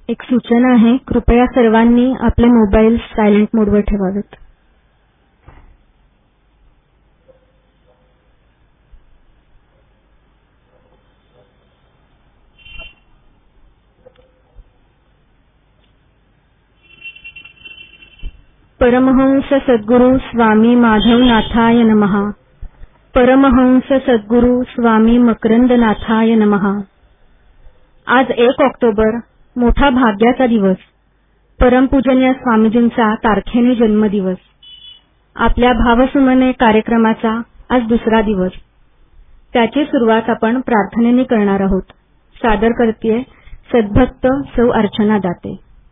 एक सूचना आहे, कृपया सर्वांनी आपले मोबाईल सायलेंट मोडवर ठेवावेत. परमहंस सद्गुरु स्वामी माधवनाथाय नमः. परमहंस सद्गुरु स्वामी मकरंदनाथाय नमः. आज 1 ऑक्टोबर मोठा भाग्याचा दिवस, परमपूजनीय स्वामीजींचा तारखेने जन्मदिवस. आपल्या भावसुमने कार्यक्रमाचा आज दुसरा दिवस. त्याची सुरुवात आपण प्रार्थनेने करणार आहोत. सादर करतेय सद्भक्त सौ अर्चना दाते.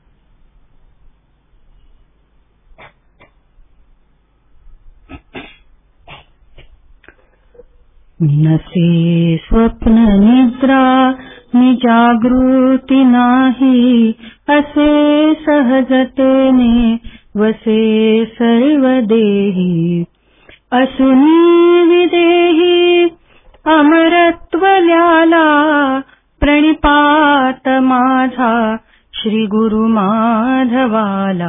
नसे स्वप्न निद्रा नि जागृती नाही, असे सहजतेने वसे सर्व देही. असुनी विदेही अमरत्व ल्याला, प्रणिपात माझा श्री गुरु माधवाला.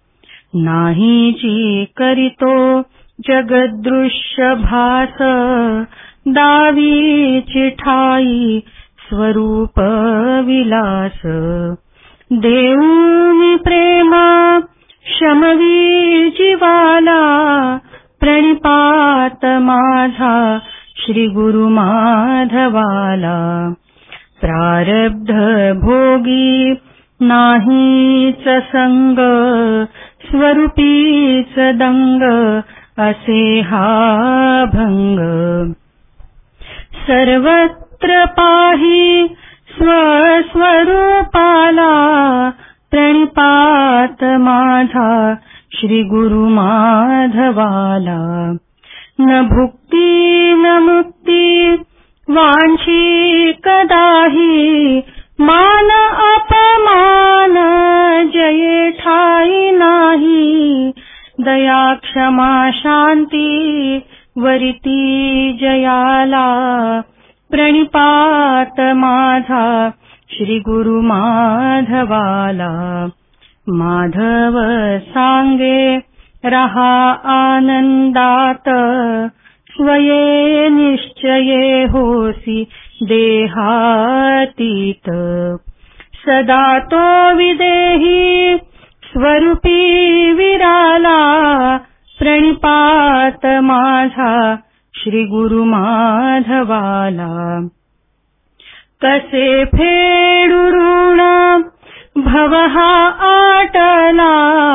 नाहीची करीतो जगदृश्य भास, दावीची ठाई स्वरूप विलास. देऊनी प्रेमा शमवी जीवाला, प्रणिपात माझा श्री गुरु माधवाला. प्रारब्ध भोगी नाहीच संग, स्वरूपीच दंग असे हा भंग. सर्वत्र पाही स्वस्वरूपाला, प्रणिपात माझा श्री गुरु माधवाला. न भुक्ती न मुक्ती वांछी कदाही, मान अपमान जये ठाई नाही. दया क्षमा शांती वरिती जयाला, प्रणिपात माझा श्री गुरु माधवाला. माधव सांगे रहा आनंदात, स्वये निश्चये होसी देहातीत. सदा तो विदेही स्वरूपी विराला, प्रणिपात माझा श्री गुरु माधवाला. कसे फेडू ऋण भव हा आटला,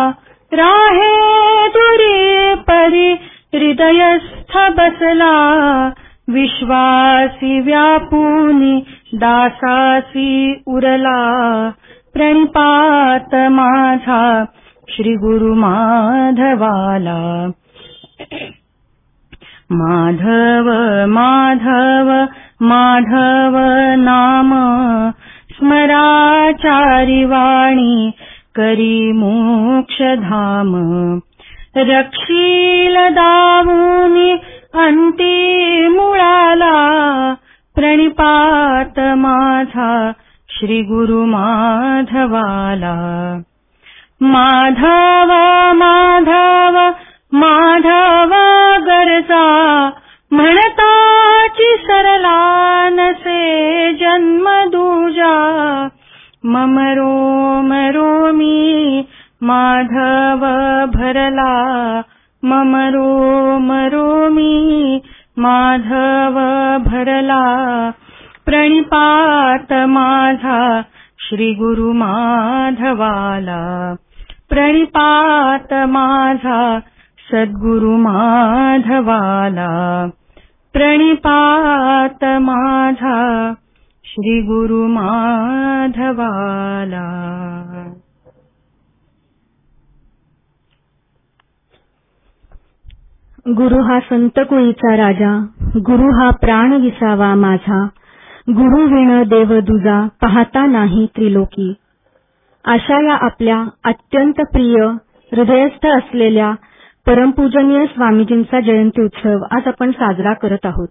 राहे दुरी परी हृदयस्थ बसला. विश्वासी व्यापुनी दासासी उरला, प्रणिपात माझा श्री गुरु माधवाला. माधव माधव माधव नाम, स्मराचारी वाणी करी मोक्षधाम. रक्षील दावुनी अंती मुळाला, प्रणिपात माझा श्री गुरु माधवाला. माधव माधव माधव गरजा, म्हणताची सरला नसे जन्म दूजा. मम रोम रोमी माधव भरला, मम रोम रोमी माधव भरला. प्रणिपात माझा श्री गुरु माधवाला. प्रणिपात माझा सद्गुरु माधवाला. प्रणिपात माझा श्री गुरु माधवाला. गुरु हा संत कुळीचा राजा, गुरु हा प्राण विसावा माझा. गुरु विण देव दुजा, पाहता नाही त्रिलोकी. अशा या आपल्या अत्यंत प्रिय हृदयस्थ असलेल्या परमपूजनीय स्वामीजींचा जयंती उत्सव आज आपण साजरा करत आहोत.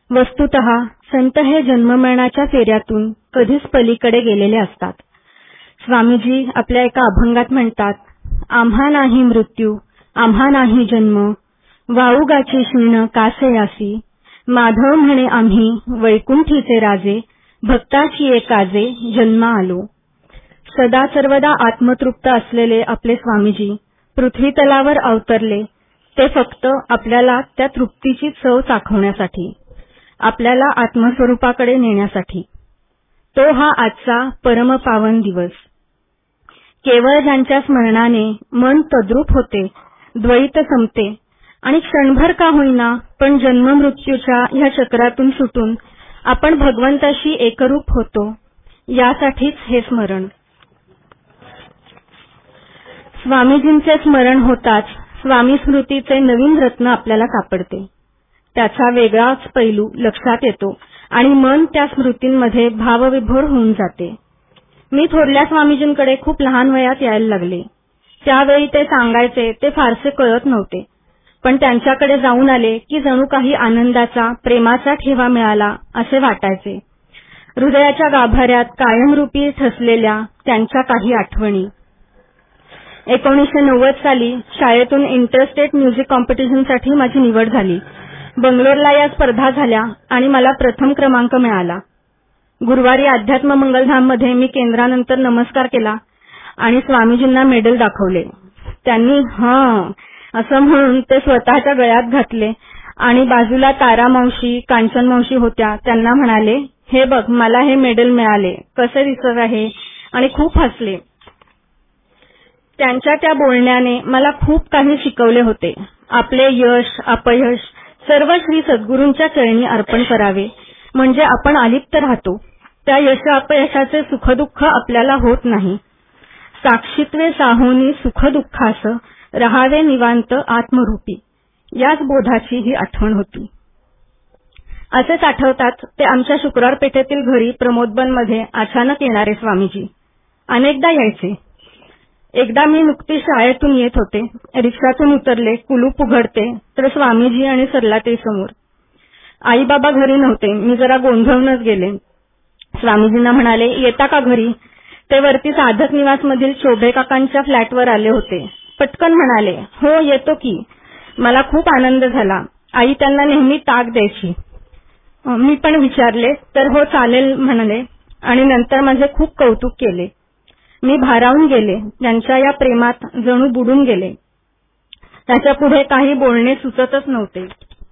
वस्तुतः संत हे जन्ममरणाच्या फेऱ्यातून कधीच पलीकडे गेलेले असतात. स्वामीजी आपल्या एका अभंगात म्हणतात, आम्हा नाही मृत्यू, आम्हा नाही जन्म, वाऊगाची शीण कासे यासी, माधव म्हणे आम्ही वैकुंठीचे राजे, भक्ताची एकाजे जन्म आलो. सदा सर्वदा आत्मतृप्त असलेले आपले स्वामीजी पृथ्वी तलावर अवतरले, ते फक्त आपल्याला त्या तृप्तीची चव चाखवण्यासाठी, आपल्याला आत्मस्वरूपाकडे नेण्यासाठी. तो हा आजचा परमपावन दिवस. केवळ ज्यांच्या स्मरणाने मन तद्रूप होते, द्वैत संपते आणि क्षणभर का होईना पण जन्ममृत्यूच्या ह्या चक्रातून सुटून आपण भगवंताशी एकरूप होतो, यासाठीच हे स्मरण. स्वामीजींचे स्मरण होताच स्वामी स्मृतीचे नवीन रत्न आपल्याला सापडते. त्याचा वेगळाच पैलू लक्षात येतो आणि मन त्या स्मृतींमध्ये भावविभोर होऊन जाते. मी थोरल्या स्वामीजींकडे खूप लहान वयात यायला लागले. त्यावेळी ते सांगायचे ते फारसे कळत नव्हते, पण त्यांच्याकडे जाऊन आले की जणू काही आनंदाचा, प्रेमाचा ठेवा मिळाला असे वाटायचे. हृदयाच्या गाभाऱ्यात कायमरूपी ठसलेल्या त्यांच्या काही आठवणी. 1990 साली शाळेतून इंटरस्टेट म्युझिक कॉम्पिटिशनसाठी माझी निवड झाली. बंगलोरला या स्पर्धा झाल्या आणि मला प्रथम क्रमांक मिळाला. गुरुवारी अध्यात्म मंगलधाममध्ये मी केंद्रानंतर नमस्कार केला आणि स्वामीजींना मेडल दाखवले. त्यांनी असं म्हणून ते स्वतःच्या गळ्यात घातले आणि बाजूला तारा मावशी, कांचन मावशी होत्या. त्यांना म्हणाले, हे बघ मला हे मेडल मिळाले, कसे दिसत आहे, आणि खूप हसले. त्यांच्या त्या बोलण्याने मला खूप काही शिकवले होते. आपले यश अपयश सर्व श्री सद्गुरूंच्या चरणी अर्पण करावे, म्हणजे आपण अलिप्त राहतो. त्या यश अपयशाचे सुखदुःख आपल्याला होत नाही. साक्षीत्वे साहोनी सुखदुःखास रहावे निवांत आत्मरूपी, याच बोधाची ही आठवण होती. असेच आठवतात ते आमच्या शुक्रवार पेठेतील घरी प्रमोदबनमध्ये अचानक येणारे स्वामीजी. अनेकदा यायचे. एकदा मी नुकतीच शाळेतून येत होते. रिक्षातून उतरले, कुलूप उघडते तर स्वामीजी आणि सरलाताई समोर. आई बाबा घरी नव्हते. मी जरा गोंधळूनच गेले. स्वामीजींना म्हणाले, येता का घरी? ते वरती साधक निवासमधील शोभे काकांच्या फ्लॅटवर आले होते. पटकन म्हणाले, हो येतो की. मला खूप आनंद झाला. आई त्यांना नेहमी ताक द्यायची. मी पण विचारले तर हो चालेल म्हणाले आणि नंतर माझे खूप कौतुक केले. मी भारावून गेले. त्यांच्या या प्रेमात जणू बुडून गेले. त्याच्या पुढे काही बोलणे सुचतच नव्हते.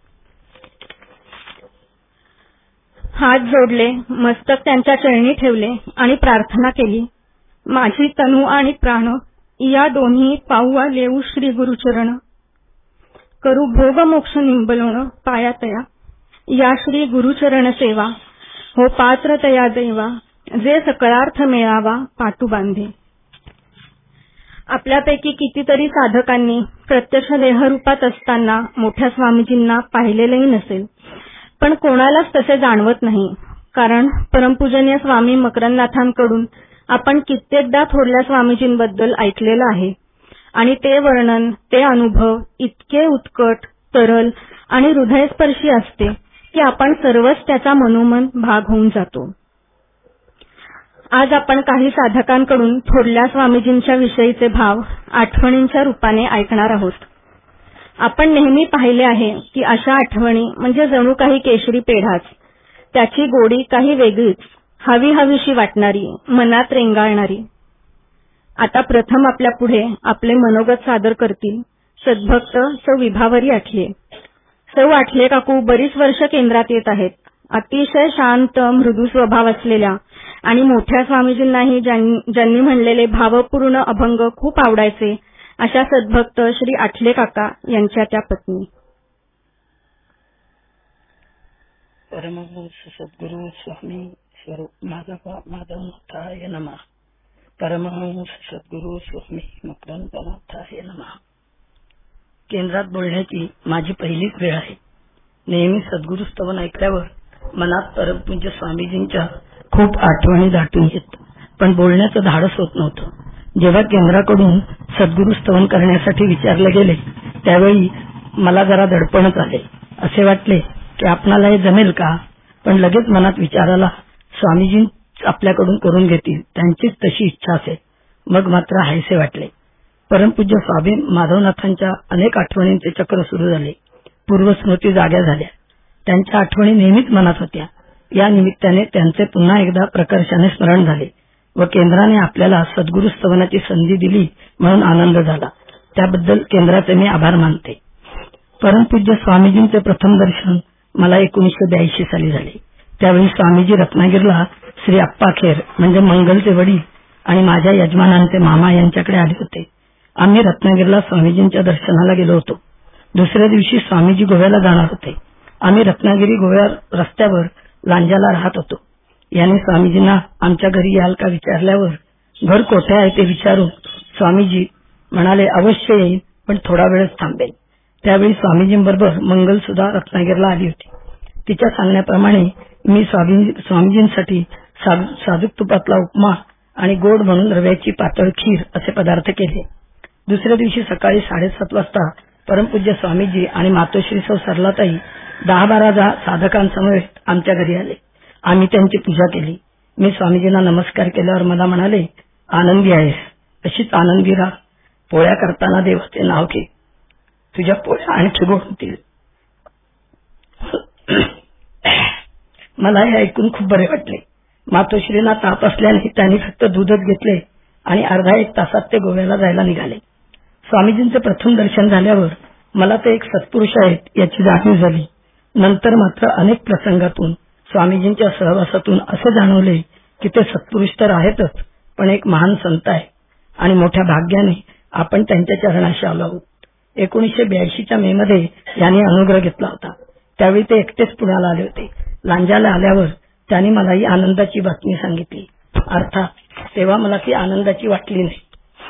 हात जोडले, मस्तक त्यांच्या चरणी ठेवले आणि प्रार्थना केली. माझी तनु आणि प्राण या दोन्ही पाऊआ लेऊ श्री गुरुचरण, करू भोग मोक्ष निंबलोण पायातया, या श्री गुरुचरण सेवा, हो पात्र तया देवा, जे सकळार्थ मिळावा पाटू बांधे. आपल्यापैकी कितीतरी साधकांनी प्रत्यक्ष देहरूपात असताना मोठ्या स्वामीजींना पाहिलेलेही नसेल, पण कोणालाच तसे जाणवत नाही. कारण परमपूजनीय स्वामी मकरंदनाथांकडून आपण कित्येकदा थोरल्या स्वामीजींबद्दल ऐकलेलं आहे आणि ते वर्णन, ते अनुभव इतके उत्कट, तरल आणि हृदयस्पर्शी असते की आपण सर्वच त्याचा मनोमन भाग होऊन जातो. आज आपण काही साधकांकडून थोरल्या स्वामीजींच्या विषयीचे भाव आठवणींच्या रूपाने ऐकणार आहोत. आपण नेहमी पाहिले आहे की अशा आठवणी म्हणजे जणू काही केशरी पेढाच. त्याची गोडी काही वेगळीच, हवी हवीशी वाटणारी, मनात रेंगाळणारी. आता प्रथम आपल्या पुढे आपले मनोगत सादर करतील सद्भक्त सौ विभावरी आठले. सौ आठले काकू बरीच वर्ष केंद्रात येत आहेत. अतिशय शांत मृदू स्वभाव असलेल्या आणि मोठ्या स्वामीजींनाही ज्यांनी म्हणलेले भावपूर्ण अभंग खूप आवडायचे अशा सद्भक्त श्री आठले काका यांच्या त्या पत्नी. परमहंस सद्गुरू स्वामी स्वरूप माधवनाथाय नमः. परमहंस सद्गुरू स्वामी मकरंदनाथाय नमः. केंद्रात बोलण्याची माझी पहिलीच वेळ आहे. नेहमी सद्गुरू स्तवन ऐकल्यावर मनात परमपूज्य स्वामीजींच्या खूप आठवणी दाटून येत, पण बोलण्याचं धाडस होत नव्हतं. जेव्हा केंद्राकडून सद्गुरू स्तवन करण्यासाठी विचारले गेले त्यावेळी मला जरा दडपणच आले. असे वाटले की आपणाला हे जमेल का, पण लगेच मनात विचार आला, स्वामीजी आपल्याकडून करून घेतील त्यांचीच तशी इच्छा असेल. मग मात्र हायसे वाटले. परमपूज्य स्वामी माधवनाथांच्या अनेक आठवणींचे चक्र सुरू झाले. पूर्वस्मृती जाग्या झाल्या. त्यांच्या आठवणी नेहमीच मनात होत्या. या निमित्ताने त्यांचे पुन्हा एकदा प्रकर्षाने स्मरण झाले व केंद्राने आपल्याला सद्गुरू स्तवनाची संधी दिली म्हणून आनंद झाला. त्याबद्दल केंद्राचे मी आभार मानते. परमपूज्य स्वामीजींचे प्रथम दर्शन मला 1982 साली झाले. त्यावेळी स्वामीजी रत्नागिरीला श्री अप्पाखेर म्हणजे मंगलचे वडील आणि माझ्या यजमानांचे मामा यांच्याकडे आले होते. आम्ही रत्नागिरीला स्वामीजींच्या दर्शनाला गेलो होतो. दुसऱ्या दिवशी स्वामीजी गोव्याला जाणार होते. आम्ही रत्नागिरी गोव्या रस्त्यावर लांजाला राहत होतो. यांनी स्वामीजींना आमच्या घरी याल का विचारल्यावर घर कोठे आहे ते विचारून स्वामीजी म्हणाले अवश्य येईल पण थोडा वेळच थांबेल. त्यावेळी स्वामीजींबरोबर मंगल सुद्धा रत्नागिरीला आली होती. तिच्या सांगण्याप्रमाणे मी स्वामीजींसाठी साजूक तुपातला उपमा आणि गोड म्हणून रव्याची पातळ खीर असे पदार्थ केले. दुसऱ्या दिवशी सकाळी 7:30 वाजता परमपूज्य स्वामीजी आणि मातोश्री सौ सरलाताई 10-12 साधकांसमवेत आमच्या घरी आले. आम्ही त्यांची पूजा केली. मी स्वामीजींना नमस्कार केल्यावर मला म्हणाले आनंदी आहेस, अशीच आनंदी राहा. पोळ्या करताना देवाचे नाव घे, तुझ्या पोळ्या आणखी गोड होतील. मला हे ऐकून खूप बरे वाटले. मातोश्रींना ताप असल्याने त्यांनी फक्त दूधच घेतले आणि अर्धा एक तासात ते गोव्याला जायला निघाले. स्वामीजींचे प्रथम दर्शन झाल्यावर मला ते एक सत्पुरुष आहेत याची जाणीव झाली. नंतर मात्र अनेक प्रसंगातून स्वामीजींच्या सहवासातून असे जाणवले की ते सत्पुरुष तर आहेतच पण एक महान संत आहे आणि मोठ्या भाग्याने आपण त्यांच्या चरणाशी आलो आहोत. 1982च्या मे मध्ये यांनी अनुग्रह घेतला होता. त्यावेळी ते एकटेच पुण्याला आले होते. लांजाला आल्यावर त्यांनी मला ही आनंदाची बातमी सांगितली. अर्थात तेव्हा मला ती आनंदाची वाटली नाही.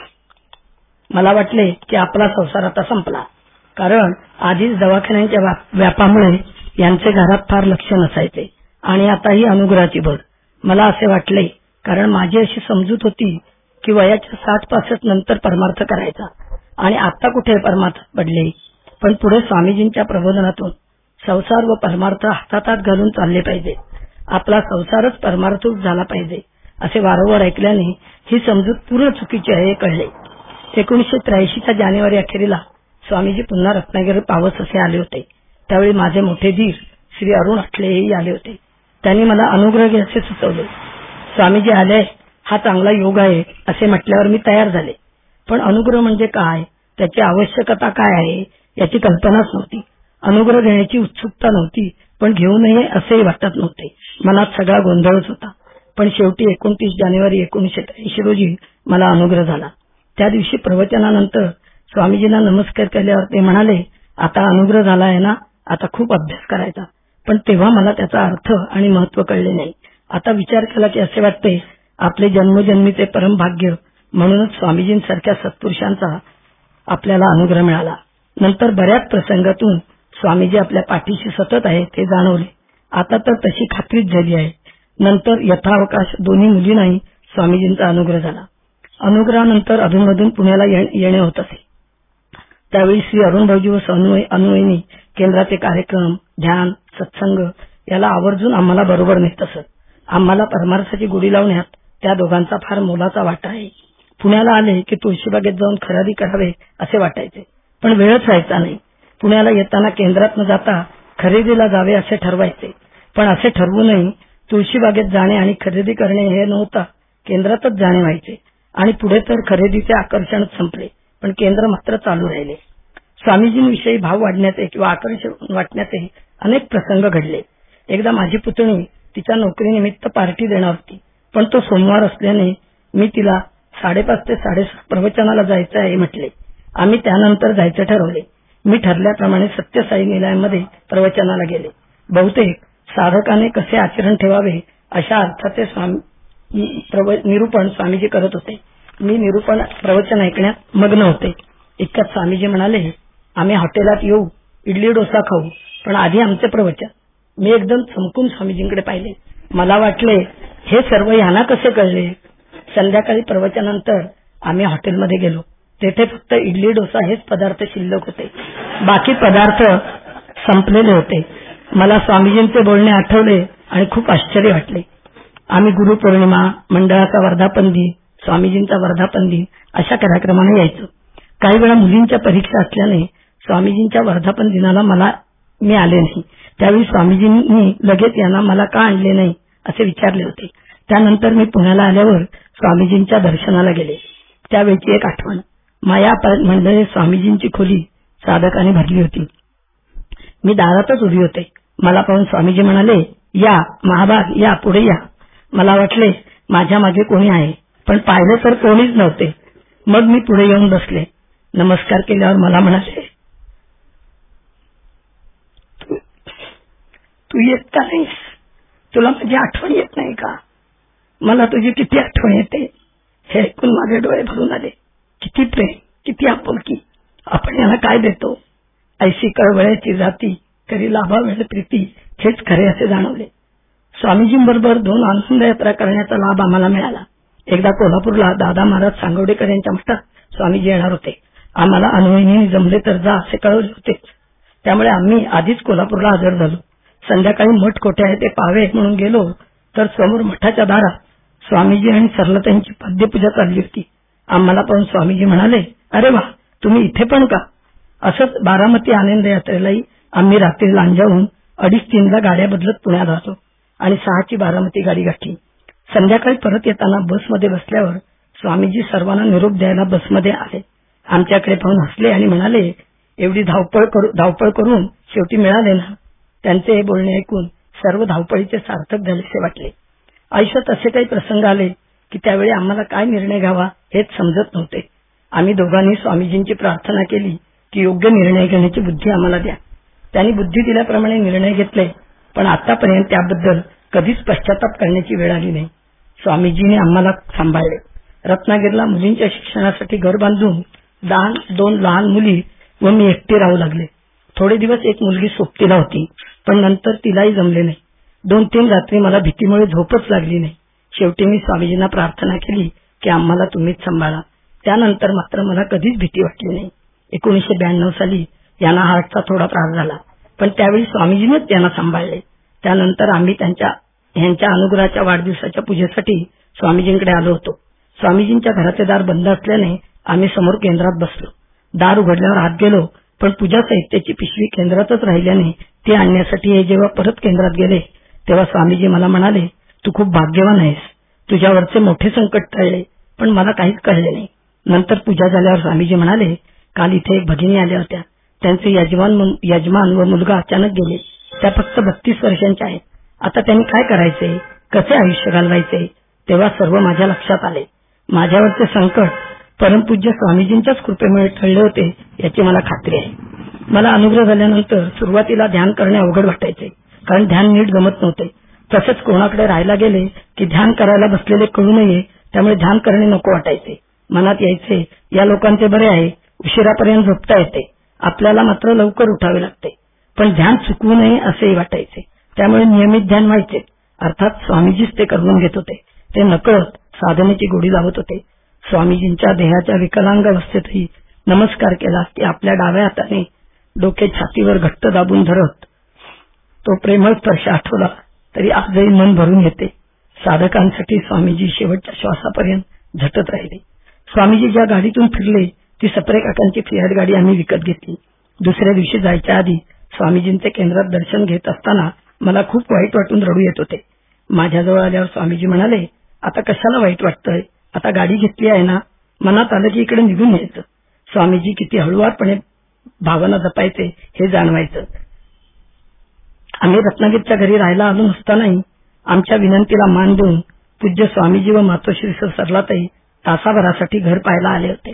मला वाटले की आपला संसार आता संपला. कारण आधीच दवाखान्यांच्या व्यापामुळे यांचे घरात फार लक्ष नसायचे आणि आता ही अनुग्रहाची भर. मला असे वाटले कारण माझी अशी समजूत होती की वयाच्या 60-65 नंतर परमार्थ करायचा आणि आता कुठे परमार्थ पडले. पण पुढे स्वामीजींच्या प्रबोधनातून संसार व परमार्थ हातात घालून चालले पाहिजे. आपला संसारच परमार्थच झाला पाहिजे असे वारंवार ऐकल्याने ही समजूत पूर्ण चुकीची आहे हे कळले. 1983च्या जानेवारी अखेरीला स्वामीजी पुन्हा रत्नागिरी पावस असे आले होते. त्यावेळी माझे मोठे धीर श्री अरुण अठलेही आले होते. त्यांनी मला अनुग्रह घे असे सुचवले. स्वामीजी आले हा चांगला योग आहे असे म्हटल्यावर मी तयार झाले. पण अनुग्रह म्हणजे काय, त्याची आवश्यकता काय आहे याची कल्पनाच नव्हती. अनुग्रह घेण्याची उत्सुकता नव्हती पण घेऊ नये असेही वाटत नव्हते. मनात सगळा गोंधळच होता. पण शेवटी 29 जानेवारी 1983 रोजी मला अनुग्रह झाला. त्या दिवशी प्रवचनानंतर स्वामीजींना नमस्कार केल्यावर ते म्हणाले आता अनुग्रह झाला आहे ना, आता खूप अभ्यास करायचा. पण तेव्हा मला त्याचा अर्थ आणि महत्व कळले नाही. आता विचार केला की असे वाटते आपले जन्मजन्मीचे परमभाग्य म्हणूनच स्वामीजींसारख्या सत्पुरुषांचा आपल्याला अनुग्रह मिळाला. नंतर बऱ्याच प्रसंगातून स्वामीजी आपल्या पाठीशी सतत आहे ते जाणवले. आता तर तशी खात्रीच झाली आहे. नंतर यथावकाश दोन्ही मुलींनाही स्वामीजींचा अनुग्रह झाला. अनुग्रहानंतर अधूनमधून पुण्याला येणे होत असे. त्यावेळी श्री अरुण भाऊजी व अन्वयिनी केंद्राचे कार्यक्रम, ध्यान, सत्संग याला आवर्जून आम्हाला बरोबर नेत असत. आम्हाला परमार्थाची गुढी लावण्यात त्या दोघांचा फार मोलाचा वाटा आहे. पुण्याला आले की तुळशीबागेत जाऊन खरेदी करावे असे वाटायचे पण वेळच व्हायचा नाही. पुण्याला येताना केंद्रात न जाता खरेदीला जावे असे ठरवायचे. पण असे ठरवूनही तुळशीबागेत जाणे आणि खरेदी करणे हे नव्हता, केंद्रातच जाणे व्हायचे. आणि पुढे तर खरेदीचे आकर्षणच संपले पण केंद्र मात्र चालू राहिले. स्वामीजींविषयी भाव वाढण्याचे किंवा आकर्षण वाटण्याचे अनेक प्रसंग घडले. एकदा माझी पुतणी तिच्या नोकरीनिमित्त पार्टी देणार होती पण तो सोमवार असल्याने मी तिला 5:30 ते 6:30 प्रवचनाला जायचे आहे म्हटले. आम्ही त्यानंतर जायचे ठरवले. मी ठरल्याप्रमाणे सत्यसाई निलयामध्ये प्रवचनाला गेले. बहुतेक साधकाने कसे आचरण ठेवावे अशा अर्थाचे निरूपण स्वामीजी करत होते. मी निरूपण प्रवचन ऐकण्यात मग्न होते. इतक्यात स्वामीजी म्हणाले आम्ही हॉटेलात येऊ, इडली डोसा खाऊ, पण आधी आमचे प्रवचन. मी एकदम चमकून स्वामीजींकडे पाहिले. मला वाटले हे सर्व यांना कसे कळले. संध्याकाळी प्रवचनानंतर आम्ही हॉटेलमध्ये गेलो. तेथे फक्त इडली डोसा हेच पदार्थ शिल्लक होते. बाकी पदार्थ संपलेले होते. मला स्वामीजींचे बोलणे आठवले आणि खूप आश्चर्य वाटले. आम्ही गुरुपौर्णिमा, मंडळाचा वर्धापन दिन, स्वामीजींचा वर्धापन दिन अशा कार्यक्रमाने यायचो. काही वेळा मुलींच्या परीक्षा असल्याने स्वामीजींच्या वर्धापन दिनाला मी आले नाही. त्यावेळी स्वामीजींनी लगेच यांना मला का आणले नाही असे विचारले होते. त्यानंतर मी पुण्याला आल्यावर स्वामीजींच्या दर्शनाला गेले. त्यावेळची एक आठवण. माया मंडळे स्वामीजींची खोली साधकाने भरली होती. मी दारातच उभी होते. मला पाहून स्वामीजी म्हणाले, या महाभाग, या पुढे या. मला वाटले माझ्या मागे कोणी आहे, पण पाहिले तर कोणीच नव्हते. मग मी पुढे येऊन बसले. नमस्कार केल्यावर मला म्हणाले, तू येत का नाहीस? तुला माझी आठवण येत नाही का? मला तुझी किती आठवण येते. हे ऐकून माझे डोळे भरून आले. किती प्रेम, किती आपुलकी. आपण याला काय देतो? ऐशी कळवळ्याची जाती करी लाभा वेळ प्रीती, हेच खरे असे जाणवले. स्वामीजींबरोबर 2 आनंद यात्रा करण्याचा लाभ आम्हाला मिळाला. एकदा कोल्हापूरला दादा महाराज सांगवडेकर यांच्या मठात स्वामीजी येणार होते. आम्हाला अनवहिनी जमले तर जा असे कळवले होतेच. त्यामुळे आम्ही आधीच कोल्हापूरला हजर झालो. संध्याकाळी मठ कोठे आहे ते पाहावे म्हणून गेलो तर समोर मठाच्या दारात स्वामीजी आणि सरलताईंची पद्यपूजा चालली होती. आम्हाला पाहून स्वामीजी म्हणाले, अरे वा, तुम्ही इथे पण का? असंच बारामती आनंद यात्रेलाही आम्ही रात्री लांजावून 2:30 गाड्या बदलत पुण्यात आलो आणि 6ची बारामती गाडी गाठली. संध्याकाळी परत येताना बसमध्ये बसल्यावर स्वामीजी सर्वांना निरोप द्यायला बसमध्ये आले. आमच्याकडे पाहून हसले आणि म्हणाले, एवढी धावपळ करून शेवटी मिळाले ना. त्यांचे हे बोलणे ऐकून सर्व धावपळीचे सार्थक झालेसे वाटले. आयुष्यात असे काही प्रसंग आले की त्यावेळी आम्हाला काय निर्णय घ्यावा हेच समजत नव्हते. आम्ही दोघांनी स्वामीजींची प्रार्थना केली की योग्य निर्णय घेण्याची बुद्धी आम्हाला द्या. त्यांनी बुद्धी दिल्याप्रमाणे निर्णय घेतले, पण आतापर्यंत त्याबद्दल कधीच पश्चाताप करण्याची वेळ आली नाही. स्वामीजीने आम्हाला सांभाळले. रत्नागिरीला मुलींच्या शिक्षणासाठी घर बांधून 2 लहान मुली व मी एकटी राहू लागले. थोडे दिवस एक मुलगी सोबतीला होती, पण नंतर तिलाही जमले नाही. 2-3 रात्री मला भीतीमुळे झोपच लागली नाही. शेवटी मी स्वामीजींना प्रार्थना केली की आम्हाला तुम्हीच सांभाळा. त्यानंतर मात्र मला कधीच भीती वाटली नाही. 1992 साली यांना हार्टचा थोडा त्रास झाला, पण त्यावेळी स्वामीजीनेच त्यांना सांभाळले. त्यानंतर आम्ही यांच्या अनुग्रहाच्या वाढदिवसाच्या पूजेसाठी स्वामीजींकडे आलो होतो. स्वामीजींच्या घराचे दार बंद असल्याने आम्ही समोर केंद्रात बसलो. दार उघडल्यावर आत गेलो, पण पूजा साहित्याची पिशवी केंद्रातच राहिल्याने ती आणण्यासाठी हे जेव्हा परत केंद्रात गेले तेव्हा स्वामीजी मला म्हणाले, तू खूप भाग्यवान आहेस. तुझ्यावरचे मोठे संकट टळले, पण मला काहीच कळले नाही. नंतर पूजा झाल्यावर स्वामीजी म्हणाले, काल इथे एक भगिनी आल्या होत्या. त्यांचे यजमान व मुलगा अचानक गेले. त्या फक्त 32 वर्षांच्या आहेत. आता त्यांनी काय करायचे, कसे आयुष्य घालवायचे? तेव्हा सर्व माझ्या लक्षात आले. माझ्यावरचे संकट परमपूज्य स्वामीजींच्याच कृपेमुळे टळले होते याची मला खात्री आहे. मला अनुग्रह झाल्यानंतर सुरुवातीला ध्यान करणे अवघड वाटायचे, कारण ध्यान नीट जमत नव्हते. तसेच कोणाकडे राहायला गेले की ध्यान करायला बसलेले कळू नये, त्यामुळे ध्यान करणे नको वाटायचे. मनात यायचे, या लोकांचे बरे आहे, उशिरापर्यंत झोपता येते, आपल्याला मात्र लवकर उठावे लागते. पण ध्यान चुकवू नये असेही वाटायचे. त्यामुळे नियमित ध्यान व्हायचे. अर्थात स्वामीजीच ते करून घेत होते. ते नकळत साधनेची गोडी लावत होते. स्वामीजींच्या देहाच्या विकलांग अवस्थेतही नमस्कार केला की आपल्या डाव्या हाताने डोके छातीवर घट्ट दाबून धरत तो प्रेमळ स्पर्श आठवला तरी आजही मन भरून येते. साधकांसाठी स्वामीजी शेवटच्या श्वासापर्यंत झटत राहिले. स्वामीजी ज्या गाडीतून फिरले ती सप्रे काकांची फियाट गाडी आम्ही विकत घेतली. दुसऱ्या दिवशी जायच्या आधी स्वामीजींचे केंद्रात दर्शन घेत असताना मला खूप वाईट वाटून रडू येत होते. माझ्याजवळ आल्यावर स्वामीजी म्हणाले, आता कशाला वाईट वाटतंय, आता गाडी घेतली आहे ना. मनात आलं की इकडे निघून यायचं. स्वामीजी किती हळुवारपणे भावना जपायचे हे जाणवायचं. आम्ही रत्नागिरीच्या घरी राहायला आलो नसतानाही आमच्या विनंतीला मान देऊन पूज्य स्वामीजी व मातोश्री सरलाताई तासाभरासाठी घर पाहायला आले होते.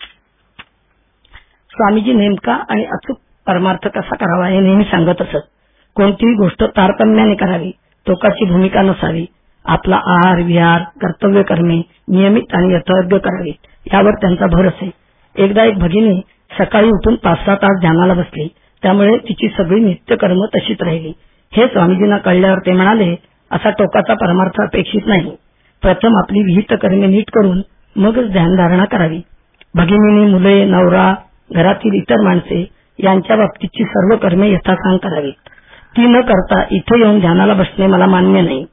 स्वामीजी नेमका आणि अचूक परमार्थ कसा करावा हे नेहमी सांगत असत. कोणतीही गोष्ट तारतम्याने करावी, टोकाची भूमिका नसावी. आपला आहार विहार कर्तव्य कर्मे नियमित आणि यथायोग्य करावी यावर त्यांचा भर असे. एकदा एक भगिनी सकाळी उठून 5-6 तास ध्यानाला बसली, त्यामुळे तिची सगळी नित्यकर्म तशीच राहिली. हे स्वामीजींना कळल्यावर ते म्हणाले, असा टोकाचा परमार्थ अपेक्षित नाही. प्रथम आपली विहित कर्मे नीट करून मगच ध्यानधारणा करावी. भगिनीने मुले, नवरा, घरातील इतर माणसे यांच्या बाबतीतची सर्व कर्मे यथासांग करावीत. ती न करता इथे येऊन ध्यानाला बसणे मला मान्य नाही.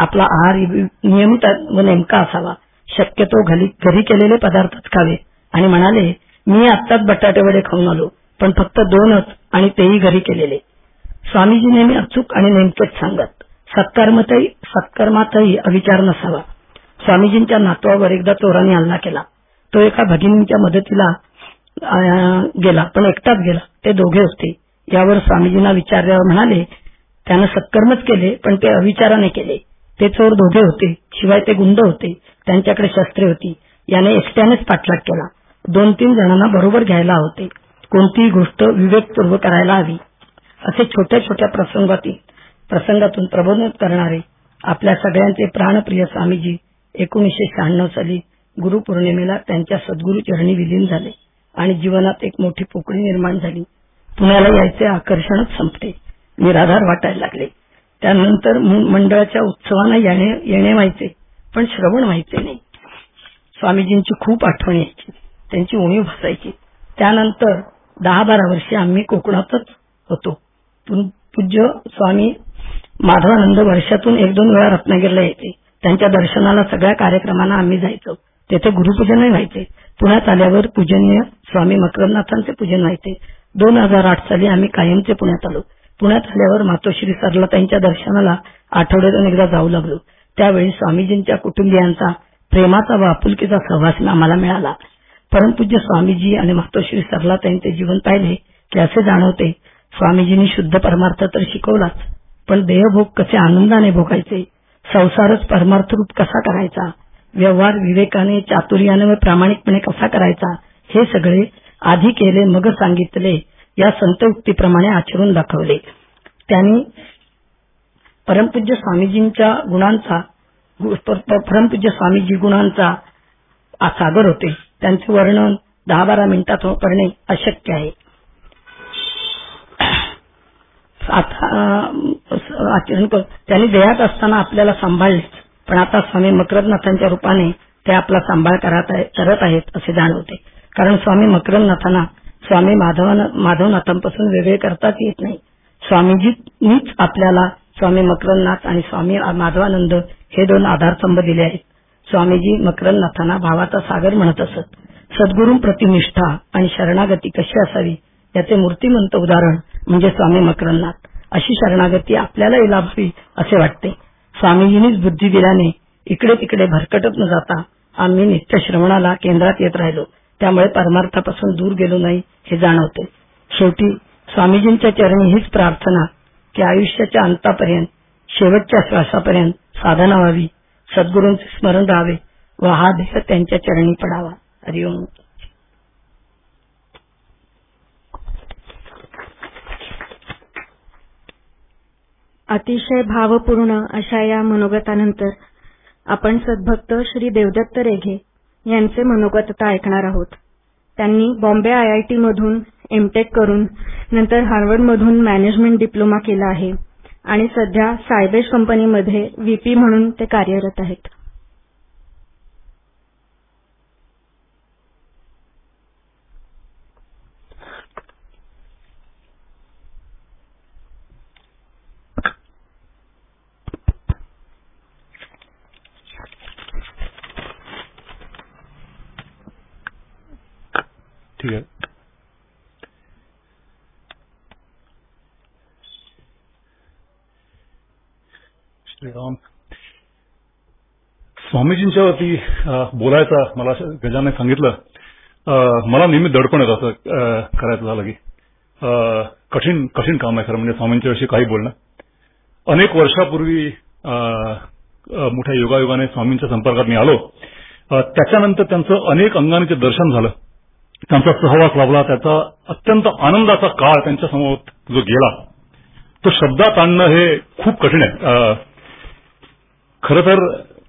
आपला आहार नियमित व नेमका असावा. शक्यतो घरी केलेले पदार्थच खावे. आणि म्हणाले, मी आत्ताच बटाटे वडे खाऊन आलो, पण फक्त 2च आणि तेही घरी केलेले. स्वामीजी नेहमी अचूक आणि नेमकेच सांगत. सत्कर्मातही अविचार नसावा. स्वामीजींच्या नातवावर एकदा चोरांनी हल्ला केला. तो एका भगिनींच्या मदतीला गेला, पण एकटाच गेला. ते दोघे होते. यावर स्वामीजींना विचारल्यावर म्हणाले, त्यानं सत्कर्मच केले, पण ते अविचाराने केले. ते चोर दोघे होते, शिवाय ते गुंड होते. त्यांच्याकडे शस्त्रे होती. याने एकट्यानेच पाठलाग केला. 2-3 जणांना बरोबर घ्यायला होते. कोणतीही गोष्ट विवेकपूर्वक करायला हवी. असे छोट्या छोट्या प्रसंगातून प्रबोधन करणारे आपल्या सगळ्यांचे प्राणप्रिय स्वामीजी 1996 साली गुरुपौर्णिमेला त्यांच्या सद्गुरू चरणी विलीन झाले आणि जीवनात एक मोठी पोकळी निर्माण झाली. पुण्याला यायचे आकर्षणच संपले. निराधार वाटायला लागले. त्यानंतर मंडळाच्या उत्सवांना येणे व्हायचे, पण श्रवण व्हायचे नाही. स्वामीजींची खूप आठवण यायची. त्यांची उणीव भासायची. त्यानंतर 10-12 वर्षे आम्ही कोकणातच होतो. पूज्य स्वामी माधवानंद वर्षातून 1-2 वेळा रत्नागिरीला यायचे. त्यांच्या दर्शनाला सगळ्या कार्यक्रमांना आम्ही जायचो. तेथे गुरुपूजनही व्हायचे. पुण्यात आल्यावर पूजनीय स्वामी मकरंदनाथांचे पूजन व्हायचे. 2008 साली आम्ही कायमचे पुण्यात आलो. पुण्यात आल्यावर मातोश्री सरलाताईंच्या दर्शनाला आठवड्यातून एकदा जाऊ लागलो. त्यावेळी स्वामीजींच्या कुटुंबियांचा प्रेमाचा व आपुलकीचा सहवास आम्हाला मिळाला. परमपूज्य स्वामीजी आणि मातोश्री सरलाताईंचे जीवन पाहिले की असे जाणवते, स्वामीजींनी शुद्ध परमार्थ तर शिकवलाच, पण देहभोग कसे आनंदाने भोगायचे, संसारच परमार्थ रूप कसा करायचा, व्यवहार विवेकाने, चातुर्याने व प्रामाणिकपणे कसा करायचा, हे सगळे आधी केले मग सांगितले या संतयुक्तीप्रमाणे आचरून दाखवले. त्यांनी परमपूज्य स्वामीजी गुणांचा सागर होते. त्यांचे वर्णन 10-12 मिनिटात करणे अशक्य आहे. त्यांनी देहात असताना आपल्याला सांभाळलेच, पण आता स्वामी मकरंदनाथांच्या रूपाने ते आपला सांभाळ करत आहेत असे जाणवते. कारण स्वामी मकरंदनाथांना स्वामी माधवनाथांपासून वेगळे करताच येत नाही. स्वामीजींनीच आपल्याला स्वामी मकरंदनाथ आणि स्वामी माधवानंद हे 2 आधारस्तंभ दिले आहेत. स्वामीजी मकरंदनाथांना भावाचा सागर म्हणत असत. सद्गुरूंप्रती निष्ठा आणि शरणागती कशी असावी याचे मूर्तिमंत उदाहरण म्हणजे स्वामी मकरंदनाथ. अशी शरणागती आपल्यालाही लाभावी असे वाटते. स्वामीजींनीच बुद्धी दिल्याने इकडे तिकडे भरकटत न जाता आम्ही नित्य श्रवणाला केंद्रात येत राहिलो. त्यामुळे परमार्थापासून दूर गेलो नाही हे जाणवते. शेवटी स्वामीजींच्या चरणी हीच प्रार्थना की आयुष्याच्या अंतापर्यंत, शेवटच्या श्वासापर्यंत साधना व्हावी, सद्गुरूंचे स्मरण राहावे व हा देह त्यांच्या चरणी पडावा. हरिओम. अतिशय भावपूर्ण अशा या मनोगतानंतर आपण सद्भक्त श्री देवदत्त रेघे यांचे मनोगत आता ऐकणार आहोत. त्यांनी बॉम्बे IIT मधून MTech करून नंतर हार्वर्ड मधून मॅनेजमेंट डिप्लोमा केला आहे आणि सध्या सायबेज कंपनीमध्ये VP म्हणून ते कार्यरत आहेत. ठीक आहे. श्रीराम. स्वामीजींच्यावरती बोलायचा मला गजाने सांगितलं. मला नेहमी दडपण येत असं करायचं झालं की कठीण काम आहे खरं म्हणजे स्वामींच्याविषयी काही बोलणं. अनेक वर्षापूर्वी मोठ्या योगायोगाने स्वामींच्या संपर्कात मी आलो. त्याच्यानंतर त्यांचं अनेक अंगाने दर्शन झालं, त्यांचा सहवास लाभला. त्याचा अत्यंत आनंदाचा काळ त्यांच्यासमोर जो गेला तो शब्दात आणणं हे खूप कठीण आहे. खरं तर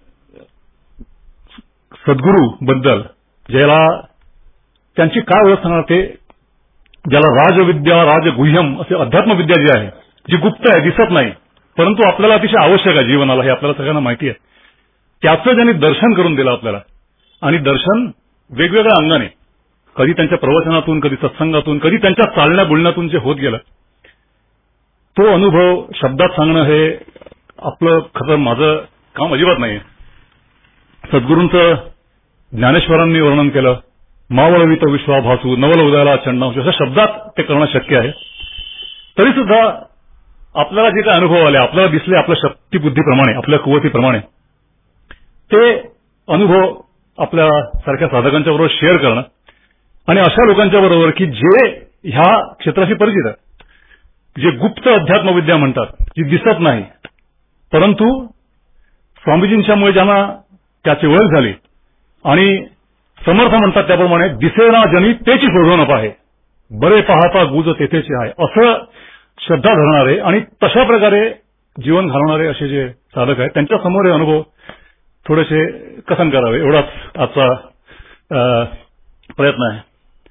सद्गुरू बद्दल ज्याला त्यांची काय ओळख सांगणार ते, ज्याला राजविद्या राजगुह्यम असे अध्यात्मविद्या जी आहे, जी गुप्त आहे, दिसत नाही, परंतु आपल्याला अतिशय आवश्यक आहे जीवनाला, हे आपल्याला सगळ्यांना माहिती आहे. त्याचं ज्यांनी दर्शन करून दिलं आपल्याला, आणि दर्शन वेगवेगळ्या अंगाने, कधी त्यांच्या प्रवचनातून, कधी सत्संगातून, कधी त्यांच्या चालण्या बोलण्यातून जे होत गेलं, तो अनुभव शब्दात सांगणं हे आपलं खरं माझं काम अजिबात नाहीये. सद्गुरूंचं ज्ञानेश्वरांनी वर्णन केलं, मावळवित विश्वाभासू नवल उदयाला चंडांश, अशा शब्दात ते करणं शक्य आहे. तरी सुद्धा आपल्याला जे काही अनुभव आले, आपल्याला दिसले आपल्या शक्तीबुद्धीप्रमाणे, आपल्या कुवतीप्रमाणे, ते अनुभव आपल्या सारख्या साधकांच्या बरोबर शेअर करणं आणि अशा लोकांच्या बरोबर की जे ह्या क्षेत्राशी परिचित आहेत, जे गुप्त अध्यात्मविद्या म्हणतात, जी दिसत नाही, परंतु स्वामीजींच्यामुळे ज्यांना त्याची ओळख झाली आणि समर्थ म्हणतात त्याप्रमाणे दिसेना जनी तेची शोधवणप आहे, बरे पाहता गुज तेथेचे आहे, असं श्रद्धा धरणारे आणि तशा प्रकारे जीवन घालवणारे असे जे साधक आहेत, त्यांच्या समोर हे अनुभव थोडेसे कथन करावे, एवढाच आजचा प्रयत्न आहे.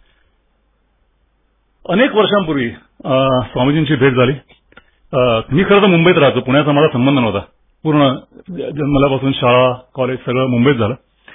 अनेक वर्षांपूर्वी स्वामीजींची भेट झाली. मी खरं तर मुंबईत राहतो, पुण्याचा मला संबंध नव्हता. पूर्ण जन्मल्यापासून शाळा कॉलेज सगळं मुंबईत झालं.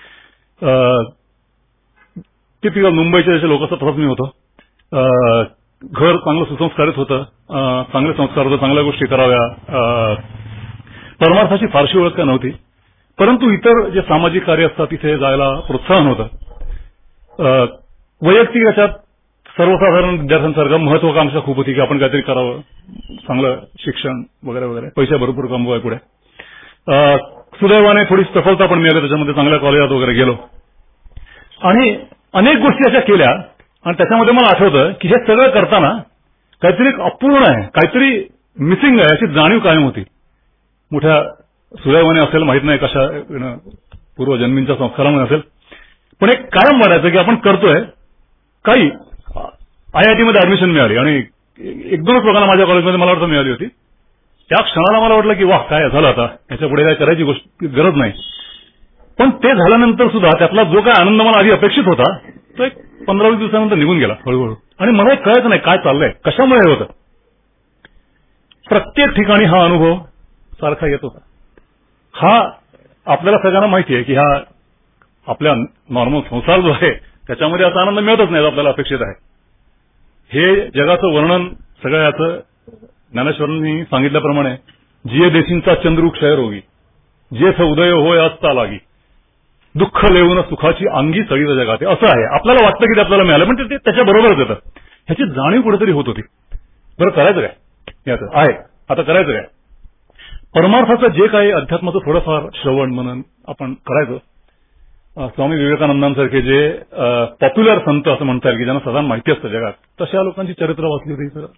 टिपिकल मुंबईचे जसे लोक असतात तसंच मी होतो. घर चांगलं सुसंस्कारित होतं, चांगले संस्कार होते, चांगल्या गोष्टी कराव्या, परमार्थाची फारशी ओळख नव्हती, परंतु इतर जे सामाजिक कार्य असतात तिथे जायला प्रोत्साहन होतं. वैयक्तिक याच्यात सर्वसाधारण विद्यार्थ्यांसारखं महत्वाकांक्षा खूप होती की आपण काहीतरी करावं, चांगलं शिक्षण वगैरे वगैरे, पैसे भरपूर कमवाय पुढे. सुदैवाने थोडी सफलता पण मिळाली, त्याच्यामध्ये चांगल्या कॉलेजात वगैरे गेलो आणि अनेक गोष्टी अशा केल्या. आणि त्याच्यामध्ये मला आठवतं की हे सगळं करताना काहीतरी एक अपूर्ण आहे, काहीतरी मिसिंग आहे याची जाणीव कायम होती. मोठ्या सुदैवाने असेल, माहित नाही कशा पूर्वजन्मींच्या संस्कारामध्ये असेल, पण एक कायम वाटायचं की आपण करतोय काही. IIT मध्ये ऍडमिशन मिळाली आणि एक दोनच लोकांना माझ्या कॉलेजमध्ये मला वाटतं मिळाली होती. त्या क्षणाला मला वाटलं की वाह काय झालं, आता याच्या पुढे काय करायची गोष्ट गरज नाही. पण ते झाल्यानंतर सुद्धा त्यातला जो काय आनंद मला आधी अपेक्षित होता तो एक 15-20 दिवसानंतर निघून गेला हळूहळू. आणि मला कळत नाही काय चाललंय, कशामुळे होतं. प्रत्येक ठिकाणी हा अनुभव सारखा येत होता. हा आपल्याला सगळ्यांना माहिती आहे की हा आपल्या नॉर्मल संसार जो आहे त्याच्यामध्ये असा आनंद मिळतच नाही आपल्याला अपेक्षित आहे. हे जगाचं वर्णन सगळं याचं ज्ञानेश्वरांनी सांगितल्याप्रमाणे, जिये देशींचा चंद्रू क्षयरोगी, जेथ उदय होय असता लागी, दुःख लेऊन सुखाची अंगी सळीत जगाते, असं आहे. आपल्याला वाटतं की ते आपल्याला मिळालं, पण ते त्याच्याबरोबरच येतं. ह्याची जाणीव कुठेतरी होत होती. बरं करायचं काय याचं आहे, आता करायचं काय. परमार्थाचं जे काही अध्यात्माचं थोडंफार श्रवण मनन आपण करायचं. स्वामी विवेकानंदांसारखे जे पॉप्युलर संत असं म्हणता येईल की ज्यांना साधारण माहिती असतं जगात, तशा लोकांची चरित्र वाचली होती तर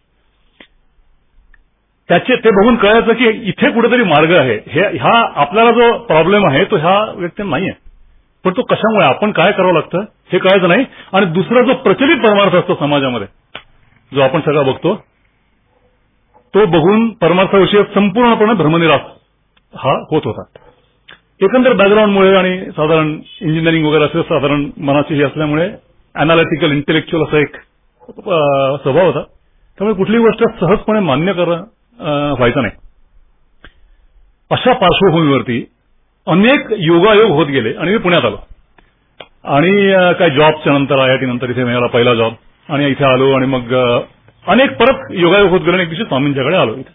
त्याचे ते बघून कळायचं की इथे कुठेतरी मार्ग आहे. ह्या आपल्याला जो प्रॉब्लेम आहे तो ह्या व्यक्तींना नाहीये, पण तो कशामुळे, आपण काय करावं लागतं हे कळायचं नाही. आणि दुसरा जो प्रचलित परमार्थ असतो समाजामध्ये, जो आपण सगळा बघतो, तो बघून परमार्थाविषयी संपूर्णपणे भ्रमनिरास हा होत होता. एकंदर बॅकग्राऊंडमुळे आणि साधारण इंजिनिअरिंग वगैरे असं साधारण मनाची ही असल्यामुळे अनालिटिकल इंटेलेक्च्युअल असा एक स्वभाव होता. त्यामुळे कुठलीही गोष्ट सहजपणे मान्य व्हायचं नाही. अशा पार्श्वभूमीवरती अनेक योगायोग होत गेले आणि मी पुण्यात आलो. आणि काय जॉबच्या नंतर IIT नंतर इथे मिळाला पहिला जॉब आणि इथे आलो आणि मग अनेक परत योगायोग होत गेले आणि एक दिवशी स्वामींच्याकडे आलो. इथे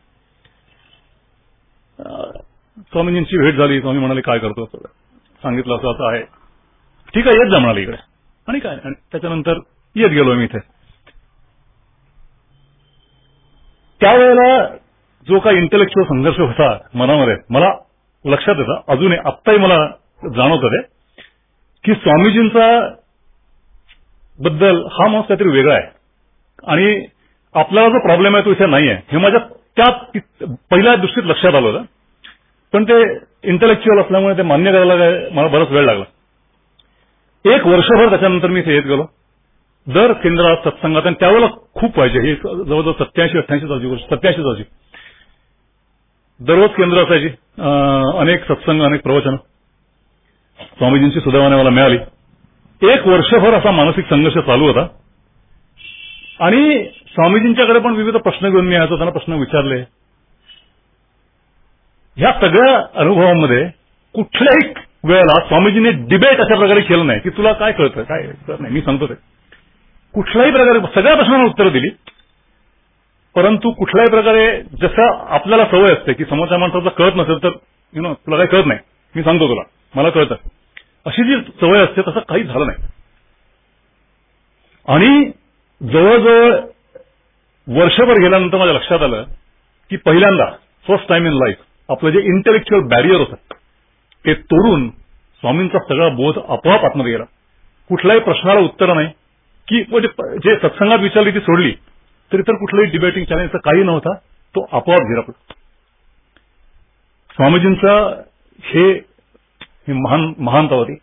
स्वामींची भेट झाली. स्वामी म्हणाले काय करतो, सांगितलं असं असं आहे. ठीक आहे येत जा म्हणाले इकडे. आणि काय, आणि त्याच्यानंतर येत गेलो मी इथे. त्यावेळेला जो काही इंटेलेक्च्युअल संघर्ष होता मनामध्ये, मला लक्षात येतं अजूनही, आत्ताही मला जाणवतं ते की स्वामीजींचा बद्दल हा माणूस काहीतरी वेगळा आहे आणि आपल्याला जो प्रॉब्लेम आहे तो इथे नाही आहे हे माझ्या त्या पहिल्या दृष्टीत लक्षात आलं होतं. पण ते इंटेलेक्च्युअल असल्यामुळे ते मान्य करायला मला बराच वेळ लागला. एक वर्षभर त्याच्यानंतर मी इथे येत गेलो दर केंद्रात सत्संगात. आणि त्यावेळेला खूप व्हायचे, ही जवळजवळ 87-88 सालची गोष्ट, 87 सालची. दररोज केंद्र असायची, अनेक सत्संग, अनेक प्रवचन. स्वामीजींची सुदैवाने मला मिळाली. एक वर्षभर असा मानसिक संघर्ष चालू होता आणि स्वामीजींच्याकडे पण विविध प्रश्न घेऊन मी यायचो, त्यांना प्रश्न विचारले. ह्या सगळ्या अनुभवामध्ये कुठल्याही वेळेला स्वामीजींनी डिबेट अशा प्रकारे केलं नाही की तुला काय कळतं काय कळत नाही, मी सांगतो ते. कुठल्याही प्रकारे सगळ्या प्रश्नांना उत्तरं दिली. परंतु कुठल्याही प्रकारे जसं आपल्याला सवय असते की समोरच्या माणसाचं कळत नसेल तर तुला काही कळत नाही, मी सांगतो तुला, मला कळतं, अशी जी सवय असते तसं काहीच झालं नाही. आणि जवळजवळ वर्षभर गेल्यानंतर माझ्या लक्षात आलं की पहिल्यांदा फर्स्ट टाइम इन लाईफ आपलं जे इंटेलेक्च्युअल बॅरियर होतं ते तोडून स्वामींचा सगळा बोध आपोआप आतमध्ये गेला. कुठल्याही प्रश्नाला उत्तर नाही, की म्हणजे जे सत्संगात विचारली ती सोडली तरी तर कुठलंही डिबेटिंग चॅलेंजचं काही नव्हता, तो आपोआप झिरपला. स्वामीजींचा हे महानता होती.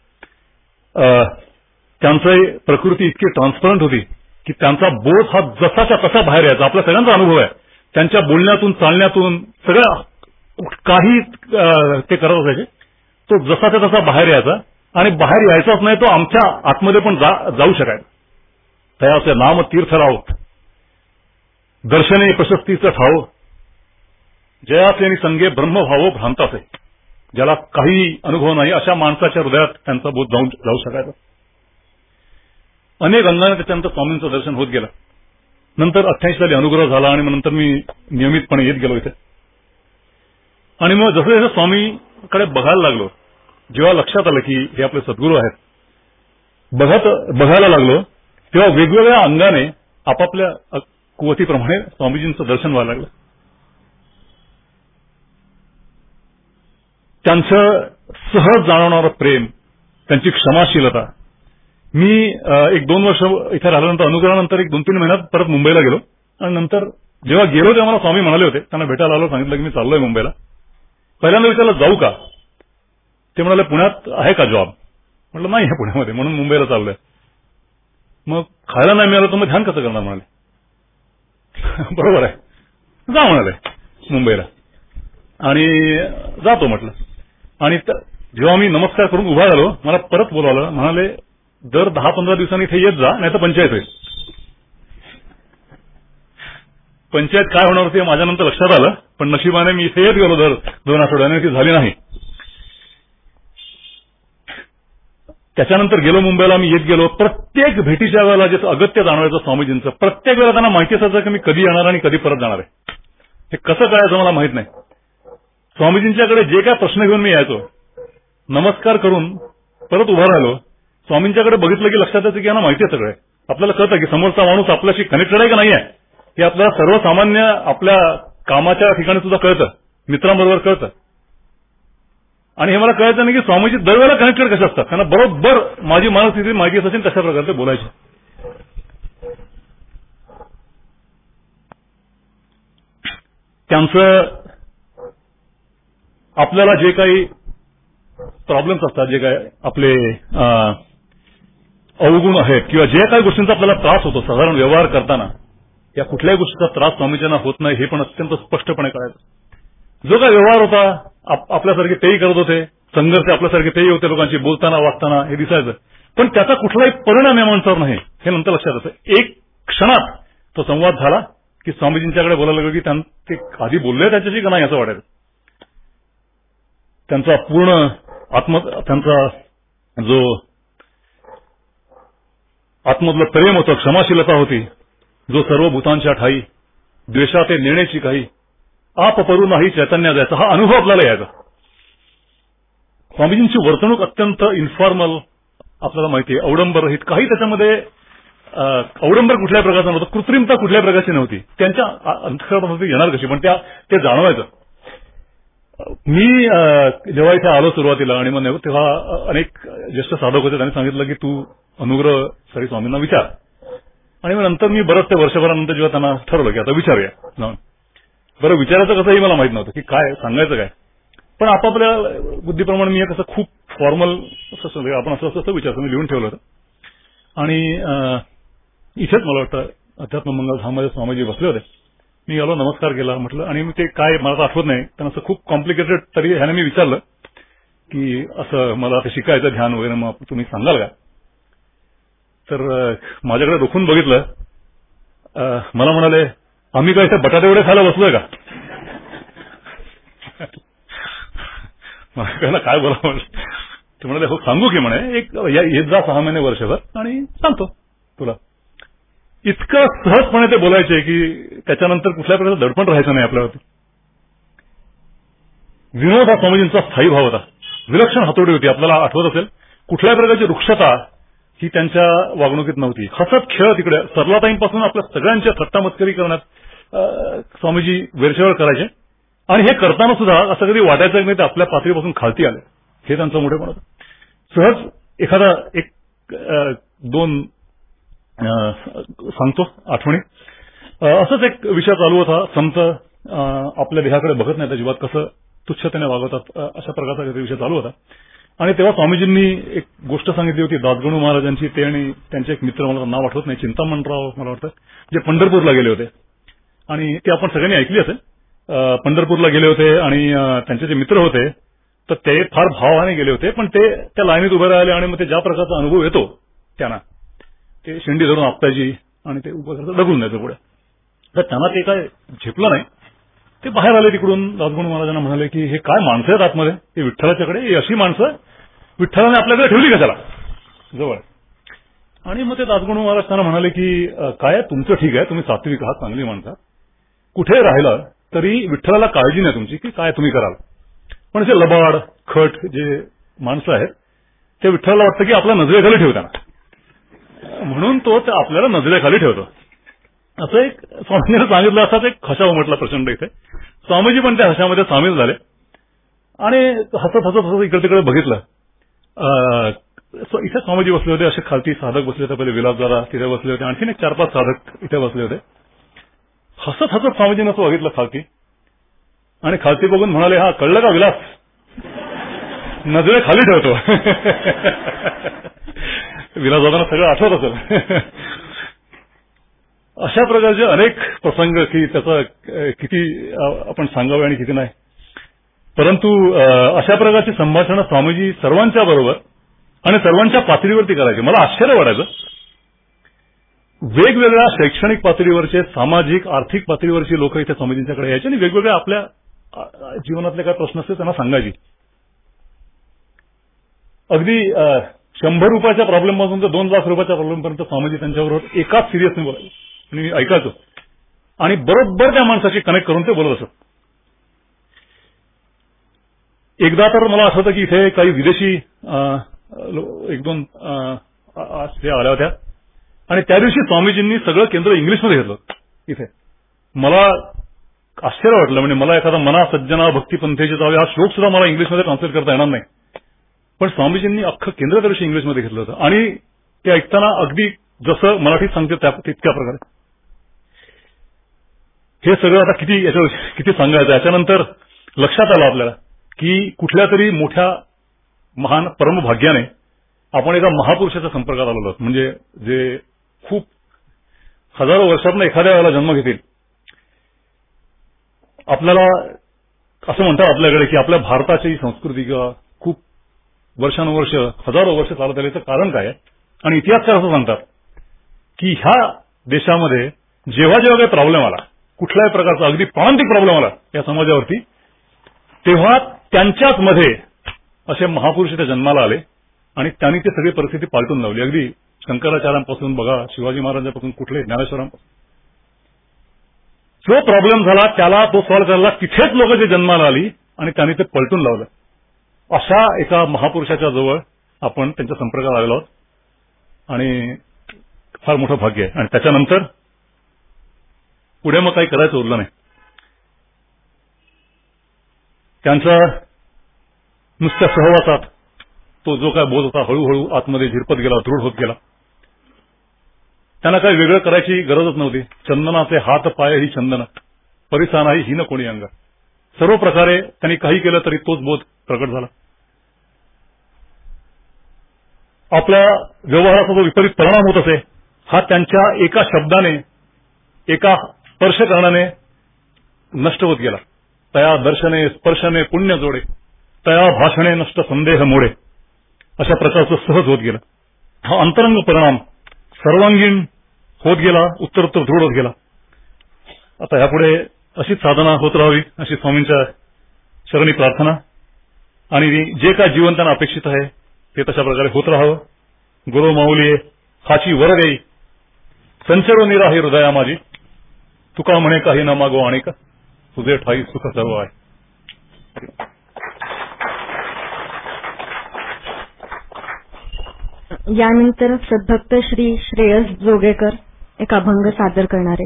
त्यांची प्रकृती इतकी ट्रान्सपरंट होती की त्यांचा बोध हा जसाच्या तसा बाहेर यायचा. आपल्या सगळ्यांचा अनुभव आहे, त्यांच्या बोलण्यातून चालण्यातून सगळं काही ते करत असायचे, तो जसाच्या तसा बाहेर यायचा आणि बाहेर यायचाच नाही, तो आमच्या आतमध्ये पण जाऊ शकायचा. तयाचे नाम तीर्थ राव, दर्शने प्रशस्तीचं ठाव, जयाचे आणि संगे ब्रह्मभावो भ्रांताचे. ज्याला काही अनुभव नाही अशा माणसाच्या हृदयात त्यांचा बोध जाऊ शकायचा. अनेक अंगाने त्याच्यानंतर स्वामींचं दर्शन होत गेलं. नंतर 88 साली अनुग्रह झाला आणि मग नंतर मी नियमितपणे येत गेलो इथे. आणि मग जसं जसं स्वामीकडे बघायला लागलो, जेव्हा लक्षात आलं की हे आपले सद्गुरू आहेत, बघायला लागलो तेव्हा वेगवेगळ्या अंगाने आपापल्या कुवतीप्रमाणे स्वामीजींचं दर्शन व्हायला लागलं. त्यांचं सहज जाणवणारं प्रेम, त्यांची क्षमाशीलता. मी 1-2 वर्ष इथे राहिल्यानंतर, अनुग्रहानंतर 1-2-3 महिन्यात परत मुंबईला गेलो आणि नंतर जेव्हा गेलो तेव्हा मला स्वामी म्हणाले होते, त्यांना भेटायला आलो, सांगितलं की मी चाललोय मुंबईला. पहिल्यांदा विचारलं जाऊ का, ते म्हणाले पुण्यात आहे का जॉब. म्हटलं नाही आहे पुण्यामध्ये, म्हणून मुंबईला चाललोय. मग खायला नाही मिळालं तर मग ध्यान कसं करणार म्हणाले. बरोबर आहे, जा म्हणाले मुंबईला. आणि जातो म्हटलं. आणि जेव्हा मी नमस्कार करून उभा झालो, मला परत बोलावलं, म्हणाले दर 10-15 दिवसांनी इथे येत जा, नाही तर पंचायत होईल. पंचायत काय होणार होती माझ्यानंतर लक्षात आलं, पण नशिबाने मी इथे येत गेलो दर 2 आठवड्याने, ती झाली नाही. त्याच्यानंतर गेलो मुंबईला, मी येत गेलो. प्रत्येक भेटीच्या वेळेला जे अगत्य जाणवायचं स्वामीजींचं, प्रत्येक वेळेला त्यांना माहिती असायचं की मी कधी येणार आणि कधी परत जाणार आहे. हे कसं कळायचं मला माहित नाही. स्वामीजींच्याकडे जे काय प्रश्न घेऊन मी यायचो, नमस्कार करून परत उभा राहिलो, स्वामींच्याकडे बघितलं की लक्षात येतं की यांना माहिती आहे सगळं. आपल्याला कळतं की समोरचा माणूस आपल्याशी कनेक्टेड आहे का नाही आहे, हे आपल्याला सर्वसामान्य आपल्या कामाच्या ठिकाणी सुद्धा कळतं, मित्रांबरोबर कळतं. आणि हे मला कळायचं नाही की स्वामीजी दरवेळेला कनेक्टेड कसे असतात. त्यांना बरोबर माझी मानसिकस्थिती माहिती असेल कशा प्रकारे ते बोलायचे. त्यांचं आपल्याला जे काही प्रॉब्लेम्स असतात, जे काही आपले अवगुण आहेत किंवा जे काही गोष्टींचा आपल्याला त्रास होतो साधारण व्यवहार करताना, या कुठल्याही गोष्टीचा त्रास स्वामीजींना होत नाही हे पण अत्यंत स्पष्टपणे कळायचं. जो काही व्यवहार होता आपल्यासारखे तेही करत होते, संघर्ष आपल्यासारखे तेही होते लोकांशी बोलताना वागताना, हे दिसायचं. पण त्याचा कुठलाही परिणाम या माणसावर नाही हे नंतर लक्षात येतं. एक क्षणात तो संवाद झाला की स्वामीजींच्याकडे बोलायला लागलो की ते आधी बोलले त्याच्याशी का नाही असं वाटायचं. त्यांचा पूर्ण त्यांचा जो आत्मधलं प्रेम होतं, क्षमाशीलता होती, जो सर्व भूतांच्या ठाई, द्वेषाते नेण्याची काही, आप परू नाही चैतन्य द्यायचा, हा अनुभव आपल्याला यायचा. स्वामीजींची वर्तणूक अत्यंत इन्फॉर्मल, आपल्याला माहिती आहे, अवडंबरहित, काही त्याच्यामध्ये अवडंबर कुठल्याही प्रकारचा नव्हता, कृत्रिमता कुठल्याही प्रकारची नव्हती. त्यांच्या अंतःकरणात येणार कशी, पण ते जाणवायचं. मी जेव्हा इथे आलो सुरुवातीला आणि मग तेव्हा अनेक ज्येष्ठ साधक होते, त्यांनी सांगितलं की तू अनुग्रह सरी स्वामींना विचार. आणि मग नंतर मी बरंच ते वर्षभरानंतर जेव्हा त्यांना ठरवलं की आता विचारूया. बरं, विचारायचं कसंही मला माहित नव्हतं की काय सांगायचं काय, पण आपापल्या बुद्धीप्रमाणे मी कसं खूप फॉर्मल असं आपण असं विचारतो, मी लिहून ठेवलं होतं. आणि इथेच मला वाटतं अध्यात्म मंगल धाममध्ये स्वामीजी बसले होते. मी आलो, नमस्कार केला, म्हटलं, आणि मी ते काय मला तर आठवत नाही, त्यांना असं खूप कॉम्प्लिकेटेड तरी ह्याने मी विचारलं की असं मला ते शिकायचं ध्यान वगैरे, मग तुम्ही सांगाल का. तर माझ्याकडे रोखून बघितलं, मला म्हणाले आम्ही काय इथे बटाटे वडे खायला बसलोय का. मला कळलं काय बोलावं. ते म्हणाले हो सांगू की, म्हणे एक येत जा 6 महिने वर्षभर आणि सांगतो तुला. इतकं सहजपणे ते बोलायचे की त्याच्यानंतर कुठल्या प्रकारचं दडपण राहायचं नाही आपल्यावरती. विनोद हा स्वामीजींचा स्थायी भाव होता. विलक्षण हातोडी होती. आपल्याला आठवत असेल कुठल्याही प्रकारची रुक्षता ही त्यांच्या वागणुकीत नव्हती. हसत खेळत इकडे सरलाताईंपासून आपल्या सगळ्यांच्या थट्टा मस्करी करण्यात स्वामीजी वेरशेवर करायचे. आणि हे करताना सुद्धा असं कधी वाटायचं नाही ते आपल्या पातळीपासून खालती आले. हे त्यांचं मोठेपण होतं. सहज एखादा एक दोन सांगतो आठवणी. असंच एक विषय चालू होता. संत आपल्या देहाकडे बघत नाही, अजिबात कसं तुच्छतेने वागवतात, अशा प्रकारचा काहीतरी विषय चालू होता. आणि तेव्हा स्वामीजींनी एक गोष्ट सांगितली होती दासगणू महाराजांची. ते आणि त्यांचे एक मित्र, मला नाव आठवत नाही, चिंतामणराव मला वाटतं, जे पंढरपूरला गेले होते. आणि ते आपण सगळ्यांनी ऐकली असेल. पंढरपूरला गेले होते आणि त्यांचे जे मित्र होते तर ते फार भावाने गेले होते. पण ते त्या लाईनीत उभे राहिले आणि मग ते ज्या प्रकारचा अनुभव येतो त्यांना, ते शेंडी धरून आपटायची आणि ते उभं करायचं, डगून द्यायचं पुढे. तर त्यांना ते काय झेपलं नाही. ते बाहेर आले तिकडून. दासगणू महाराजांना म्हणाले की हे काय माणसं आहेत आतमध्ये, हे विठ्ठलाच्याकडे, ही अशी माणसं विठ्ठलाने आपल्याकडे ठेवली कशाला जवळ. आणि मग ते दासगणू महाराज त्यांना म्हणाले की काय तुमचं ठीक आहे, तुम्ही सात्विक आहात, चांगली माणसं, कुठे राहिलं तरी विठ्ठलाला काळजी नाही तुमची की काय तुम्ही कराल. पण जे लबाड खट जे माणसं आहेत ते विठ्ठलाला वाटतं की आपल्या नजरेखाली ठेवताना, म्हणून तो आपल्याला नजरेखाली ठेवतो. असं एक स्वामींनी सांगितलं. असाच एक हशा उमटला प्रचंड इथे. स्वामीजी पण त्या हशामध्ये सामील झाले आणि हसत हसत हसत इकडे तिकडे बघितलं. इथे स्वामीजी बसले होते, असे खालती साधक बसले होते, पहिले विलासदादा तिथे बसले होते, आणखीन एक 4-5 साधक इथे बसले होते. हसत हसत स्वामीजींना असं बघितलं खालती आणि खालती बघून म्हणाले, हा कळलं का विलास, नजरे खाली ठेवतो. विलासदादांना सगळं आठवत असेल. अशा प्रकारचे अनेक प्रसंग की त्याचा किती आपण सांगावे आणि किती नाही. परंतु अशा प्रकारची संभाषणं स्वामीजी सर्वांच्या बरोबर आणि सर्वांच्या पातळीवरती करायचे. मला आश्चर्य वाटायचं. वेगवेगळ्या शैक्षणिक पातळीवरचे, सामाजिक आर्थिक पातळीवरची लोक इथे स्वामीजींच्याकडे यायचे आणि वेगवेगळ्या आपल्या जीवनातले काय प्रश्न असते त्यांना सांगायची. अगदी 100 रुपयाच्या प्रॉब्लेम पासून तर 2 लाख रुपयाच्या प्रॉब्लेमपर्यंत स्वामीजी त्यांच्याबरोबर एकाच सिरियसने बोलायचे आणि मी ऐकायचो आणि बरोबर त्या माणसाशी कनेक्ट करून ते बोलत असत. एकदा तर मला आठवतं की इथे काही विदेशी 1-2 आल्या होत्या आणि त्या दिवशी स्वामीजींनी सगळं केंद्र इंग्लिशमध्ये घेतलं इथे. मला आश्चर्य वाटलं. म्हणजे मला एखादा मना सज्जना भक्तिपंथेचे जावे हा श्लोक सुद्धा मला इंग्लिशमध्ये ट्रान्सलेट करता येणार नाही. पण स्वामीजींनी अख्खं केंद्र त्या दिवशी इंग्लिशमध्ये घेतलं होतं आणि ते ऐकताना अगदी जसं मराठीत सांगते तितक्या प्रकारे. हे सगळं आता किती सांगायचं. याच्यानंतर लक्षात आलं आपल्याला की कुठल्या तरी मोठ्या महान परमभाग्याने आपण एका महापुरुषाच्या संपर्कात आलेलो आहोत. म्हणजे जे खूप हजारो वर्षातनं एखाद्या वेळेला जन्म घेतील. आपल्याला असं म्हणतात आपल्याकडे की आपल्या भारताची संस्कृती किंवा खूप वर्षानुवर्ष हजारो वर्ष चालत आल्याचं कारण काय आहे. आणि इतिहासकार असं सांगतात की ह्या देशामध्ये जेव्हा जेव्हा काही प्रॉब्लेम आला, कुठल्याही प्रकारचा अगदी प्रांतिक प्रॉब्लेम आला या समाजावरती, तेव्हा त्यांच्याच मध्ये असे महापुरुष त्या जन्माला आले आणि त्यांनी ती सगळी परिस्थिती पालटून लावली. अगदी शंकराचार्यांपासून बघा, शिवाजी महाराजांपासून कुठले ज्ञानेश्वरांपासून जो प्रॉब्लेम झाला त्याला तो सॉल्व्ह करायला तिथेच लोक जे जन्माला आली आणि त्यांनी ते पलटून लावलं. अशा एका महापुरुषाच्या जवळ आपण त्यांच्या संपर्कात आलेलो आहोत आणि फार मोठं भाग्य आहे. आणि त्याच्यानंतर पुढे मग काही करायचं उरलं नाही. त्यांचा नुसत्या सहवासात तो जो काय बोध होता हळूहळू आतमध्ये झिरपत गेला, दृढ होत गेला. त्यांना काही वेगळं करायची गरजच नव्हती. चंदनाचे हात पाय ही चंदन, परिसानाही ही न कोणी अंग. सर्व प्रकारे त्यांनी काही केलं तरी तोच बोध प्रकट झाला. आपल्या व्यवहाराचा जो विपरीत परिणाम होत असे हा त्यांच्या एका शब्दाने, एका स्पर्श करण्याने नष्ट होत गेला. तया दर्शने स्पर्शने पुण्य जोडे, तया भाषणे नष्ट संदेह मोडे, अशा प्रकारचं सहज होत गेलं. हा अंतरंग परिणाम सर्वांगीण होत गेला, उत्तरोत्तर दृढ होत गेला. आता यापुढे अशीच साधना होत राहावी अशी स्वामींच्या चरणी प्रार्थना. आणि जे काय जीवन त्यांना अपेक्षित आहे ते तशा प्रकारे होत राहावं. गुरु माऊली हाची वर देई, संचरो निराही हृदया माझी, तुका म्हणे काही न मागो आणि का, तुझे ठाई सुख सर्व आहे. यानंतर सद्भक्त श्री श्रेयस जोगेकर एक अभंग सादर करणारे.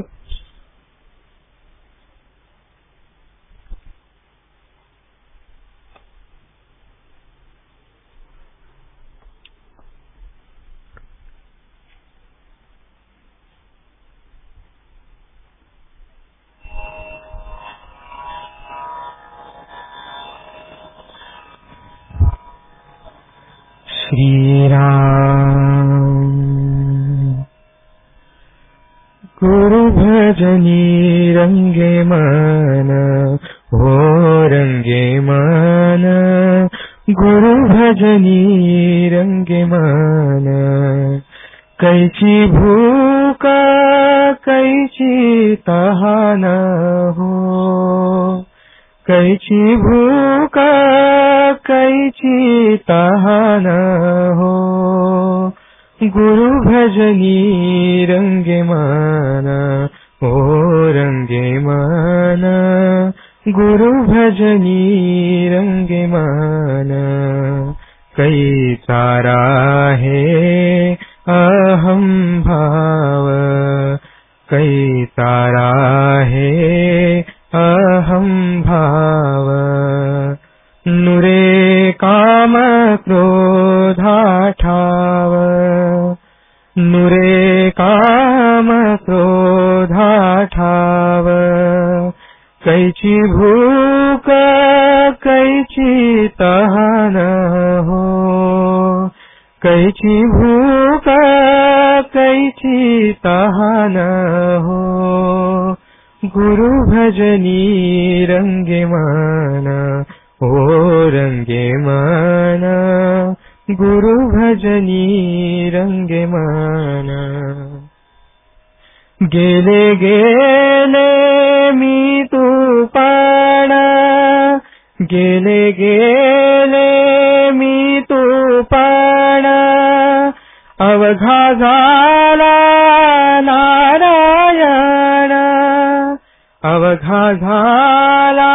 श्रीराम गुरु भजनी रंगे मन, हो रंगे मन, गुरु भजनी रंगे मन. कैची भूक कैची तहान हो, कैची भूक कैची तहान हो, गुरु भजनी रंगे मन, ओ रंगे मन, गुरु भजनी रंगे मन. कई तारा है अहम भाव, कई तारा है अहम भाव. नुरे काम क्रोधा ठाव, नुरे काम क्रोधा ठाव. कैची भूक कैची तहान हो, कैची भूक कैची तहान हो, गुरु भजनी रंगे मन, ओ रंगे मन, गुरु भजनी रंगे मन. गेले गेले मी तू पाण, गेले गेले मी तू पाण. अवघा झाला नारायण, अवघा झाला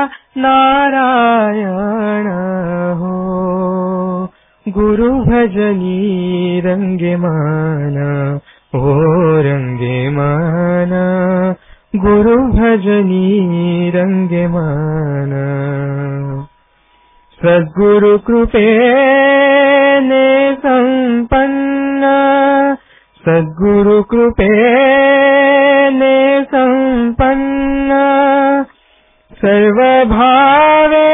नारायण हो, गुरु भजनी रंगे मन, ओ रंगे मन, गुरु भजनी रंगे मन. सद्गुरु कृपेने संपन्न, सद्गुरु कृपेने संपन्न. सर्व भावे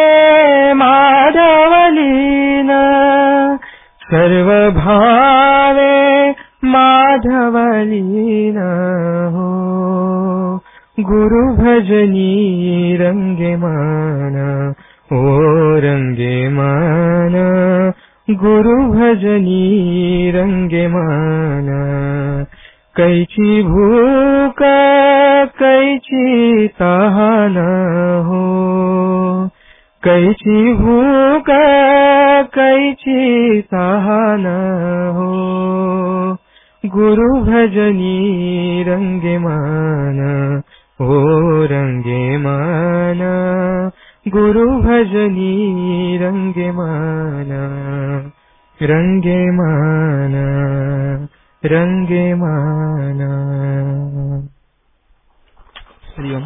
माधवलीन, सर्व भावे माधवलीन हो, गुरु भजनी रंगे मन, ओ रंगे मन, गुरु भजनी रंगे मन. कैची भूक कैची तहान हो, कैची भूक कैची तहान हो, गुरु भजनी रंगे मन, ओ रंगे मन, गुरु भजनी रंगे मन, रंगे मन, रंगे मन. हरिओम.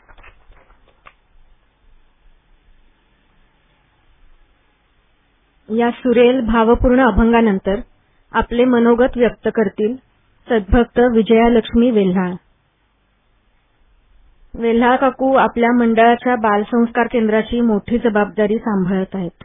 या सुरेल भावपूर्ण अभंगानंतर आपले मनोगत व्यक्त करतील सद्भक्त विजयालक्ष्मी वेल्हाळ. वेल्हाळ काकू आपल्या मंडळाच्या बालसंस्कार केंद्राची मोठी जबाबदारी सांभाळत आहेत.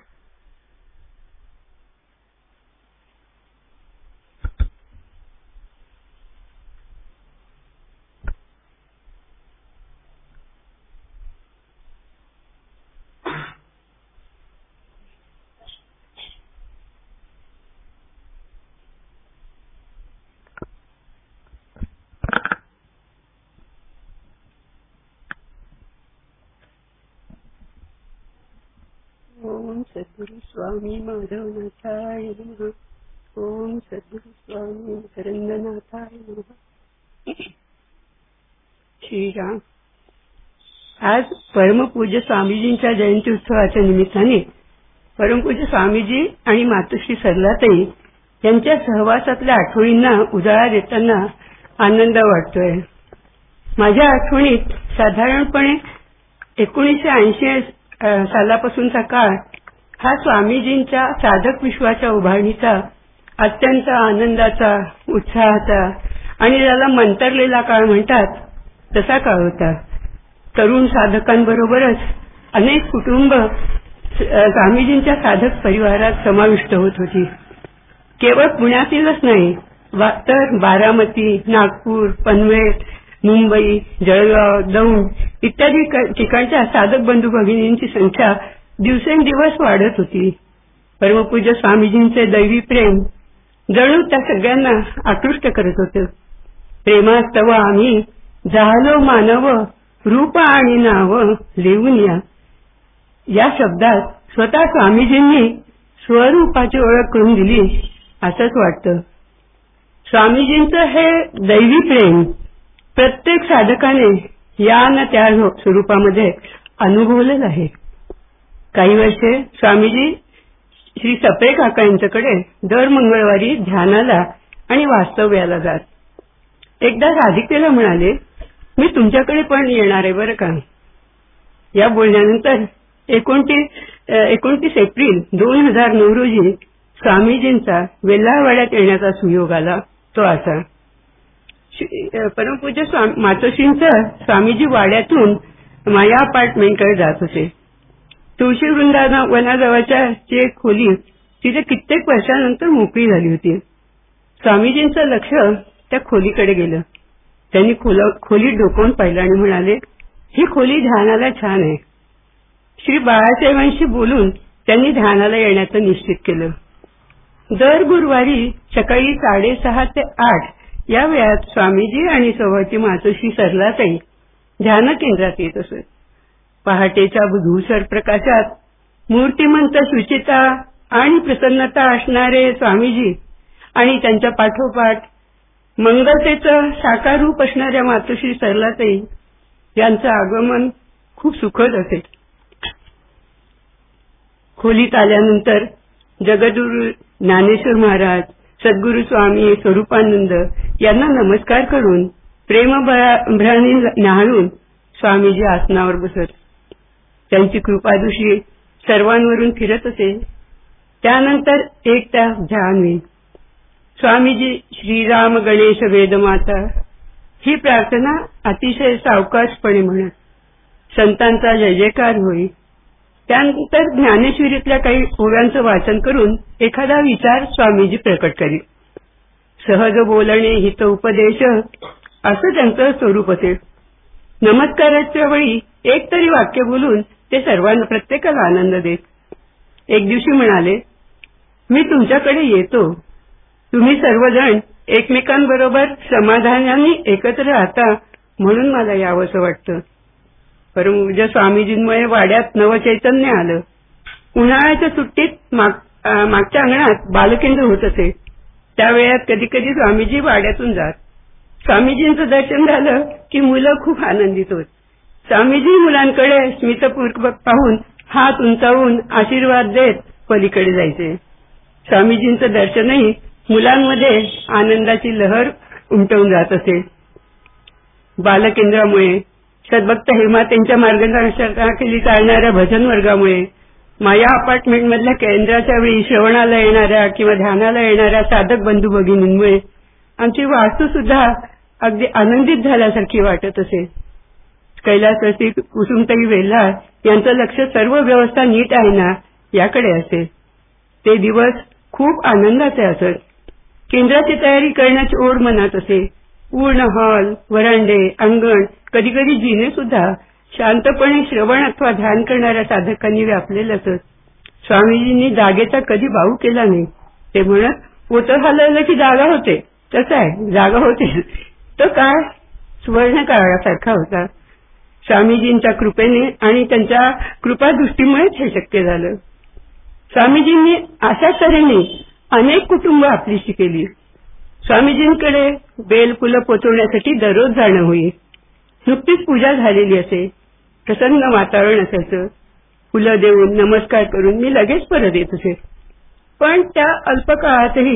ओम सद्गुरु स्वामी माधवनाथाय नमः. ओम सद्गुरु स्वामी मकरंदनाथाय नमः. श्रीराम. आज परमपूज्य स्वामीजींच्या जयंती उत्सवाच्या निमित्ताने परमपूज्य स्वामीजी आणि मातोश्री सरलाताई यांच्या सहवासातल्या आठवणींना उजाळा देताना आनंद वाटतोय. माझ्या आठवणीत साधारणपणे 1980 सालापासूनचा काळ हा स्वामीजींच्या साधक विश्वाच्या उभारणीचा अत्यंत आनंदाचा, उत्साहाचा आणि ज्याला मंतरलेला काळ म्हणतात तसा काळ होता. तरुण साधकांबरोबरच अनेक कुटुंब स्वामीजींच्या साधक परिवारात समाविष्ट होत होती. केवळ पुण्यातीलच नाही तर बारामती, नागपूर, पनवेल, मुंबई, जळगाव, दौंड इत्यादी ठिकाणच्या साधक बंधू भगिनींची संख्या दिवसेंदिवस वाढत होती. परमपूज्य स्वामीजींचे दैवी प्रेम जणू त्या सगळ्यांना आकृष्ट करत होते. प्रेमास्तव आम्ही झालो मानव, रूप आणि नाव लिहून या शब्दात स्वतः स्वामीजींनी स्वरूपाची ओळख करून दिली असंच वाटतं. स्वामीजींचं हे दैवी प्रेम प्रत्येक साधकाने या न त्या स्वरूपामध्ये अनुभवलेलं आहे. काही वर्षे स्वामीजी श्री सप्रे काका यांच्याकडे दर मंगळवारी ध्यानाला आणि वास्तव्याला जात. एकदा राधिकेला म्हणाले, मी तुमच्याकडे पण येणार आहे बरं का. या बोलण्यानंतर 29 एप्रिल 2009 रोजी स्वामीजींचा वेल्हाळवाड्यात येण्याचा सुयोग आला. तो असा. परमपूज्य मातोश्रींचं स्वामीजी वाड्यातून माया अपार्टमेंटकडे जात होते. तुळशी वृंदावनाजवळच्या जी एक खोली तिथे कित्येक वर्षानंतर मोकळी झाली होती. स्वामीजींचं लक्ष त्या खोलीकडे गेलं. त्यांनी खोलीत डोकावून पाहिलं आणि म्हणाले, ही खोली ध्यानाला छान आहे. श्री बाळासाहेबांशी बोलून त्यांनी ध्यानाला येण्याचं निश्चित केलं. दर गुरुवारी सकाळी 6:30 ते 8 या वेळात स्वामीजी आणि सवती मातोश्री सरलाताई ध्यान केंद्रात येत असत. पहाटेच्या धूसर प्रकाशात मूर्तिमंत शुचिता आणि प्रसन्नता असणारे स्वामीजी आणि त्यांच्या पाठोपाठ मंगलतेचं साकार रूप असणाऱ्या मातोश्री सरलाताई यांचं आगमन खूप सुखद असे. खोलीत आल्यानंतर जगद्गुरू ज्ञानेश्वर महाराज, सद्गुरू स्वामी स्वरूपानंद यांना नमस्कार करून प्रेमभराने न्याहाळून स्वामीजी आसनावर बसत. त्यांची कृपादृष्टी सर्वांवरून फिरत असे. त्यानंतर एक तास ध्यान होईल. स्वामीजी श्रीराम गणेश वेदमाता ही प्रार्थना अतिशय सावकाशपणे म्हणत. संतांचा जय जयकार होईल. त्यानंतर ज्ञानेश्वरीतल्या काही ओव्यांचं वाचन करून एखादा विचार स्वामीजी प्रकट करीत. सहज बोलणे हित उपदेश असं त्यांचं स्वरूप असेल. नमस्काराच्या वेळी एक तरी वाक्य बोलून ते सर्वांना प्रत्येकाला आनंद देत. एक दिवशी म्हणाले, मी तुमच्याकडे येतो. तुम्ही सर्वजण एकमेकांबरोबर समाधानाने एकत्र राहता म्हणून मला यावंसं वाटतं. परमपूज्य स्वामीजींमुळे वाड्यात नवचैतन्य आलं. उन्हाळ्याच्या सुट्टीत मागच्या अंगणात बालकेंद्र होत असे. त्या वेळात कधी कधी स्वामीजी वाड्यातून जात. स्वामीजींचं दर्शन झालं की मुलं खूप आनंदित होत. स्वामीजी मुलांकडे स्मितपूर्वक पाहून हात उंचावून आशीर्वाद देत पलीकडे जायचे. स्वामीजींचं दर्शनही मुलांमध्ये आनंदाची लहर उमटवून जात असे. बालकेंद्रामुळे, सद्भक्त हेमातेंच्या मार्गदर्शनाखाली चालणाऱ्या भजन वर्गामुळे, माया अपार्टमेंटमधल्या केंद्राच्या वेळी श्रवणाला येणाऱ्या किंवा ध्यानाला येणाऱ्या साधक बंधू भगिनींमुळे आमची वास्तू सुद्धा अगदी आनंदित झाल्यासारखी वाटत असे. कैलासवासी कुसुमताई वेल्हाळ यांचं लक्ष सर्व व्यवस्था नीट आहे ना याकडे असे. ते दिवस खूप आनंदाचे असत. केंद्राची तयारी करण्याची ओढ मनात असे. पूर्ण हॉल, वरांडे, अंगण, कधी कधी जिने सुद्धा शांतपणे श्रवण अथवा ध्यान करणाऱ्या साधकांनी व्यापलेले असत. स्वामीजींनी जागेचा कधी बाऊ केला नाही. ते म्हणत, पोतं हलवलं की जागा होते. तसं आहे, जागा होते. तो काळ सुवर्ण काळासारखा होता. स्वामीजींच्या कृपेने आणि त्यांच्या कृपादृष्टीमुळेच हे शक्य झालं. स्वामीजींनी अशा तऱ्हेने अनेक कुटुंब आपलीशी केली. स्वामीजींकडे बेलफुलं पोचवण्यासाठी दररोज जाणं होई. नुकतीच पूजा झालेली असे. प्रसन्न वातावरण असायचं. फुलं देऊन नमस्कार करून मी लगेच परत येत असे. पण त्या अल्पकाळातही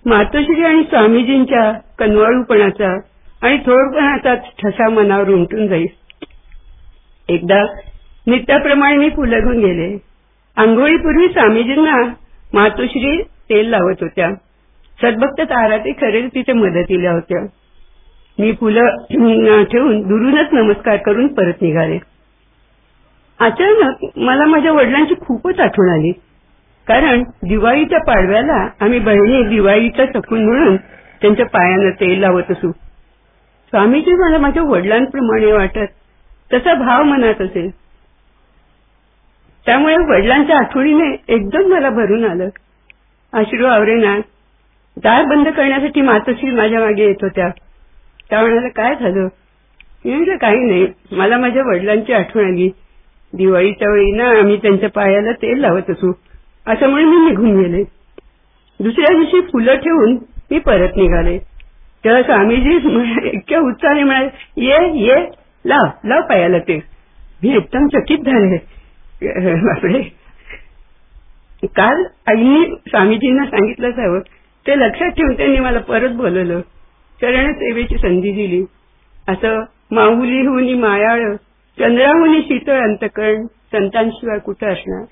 मातोश्री आणि स्वामीजींच्या कनवाळूपणाचा आणि थोरपणाचा ठसा मनावर उमटून जाईल. एकदा नित्याप्रमाणे मी फुलं घेऊन गेले. आंघोळीपूर्वी स्वामीजींना मातोश्री तेल लावत होत्या. सद्भक्त ताराते खरे तिथे मदतीला होत्या. मी फुलं ठेवून दुरूनच नमस्कार करून परत निघाले. अचानक मला माझ्या वडिलांची खूपच आठवण आली. कारण दिवाळीच्या पाडव्याला आम्ही बहिणी दिवाळीचा शकून म्हणून त्यांच्या पायानं तेल लावत असू. स्वामीजी मला माझ्या वडिलांप्रमाणे वाटत, तसा भाव मनात असेल. त्यामुळे वडिलांच्या आठवणीने एकदम मला भरून आलं. अश्रू आवरेना. दार बंद करण्यासाठी मातोश्री माझ्या मागे येत होत्या. त्या म्हणाल्या, काय झालं? मी म्हटलं, काही नाही, मला माझ्या वडिलांची आठवण आली. दिवाळीच्या वेळी ना आम्ही त्यांच्या पायाला तेल लावत असू, असं म्हणून मी निघून गेले. दुसऱ्या दिवशी फुलं ठेवून मी परत निघाले. तेव्हा स्वामीजी इतक्या उत्साहाने म्हणाले, ये ये, लाव लाव पायाला तेल. मी एकदम चकित झाले. बापरे, काल आईनी स्वामीजींना सांगितलंच हवं, ते लक्षात ठेवून त्यांनी मला परत बोलवलं, चरण सेवेची संधी दिली. असं माहुलीहुनी मायाळ, चंद्राहुनी शीतळ अंतकरण संतांशिवाय कुठं असणार.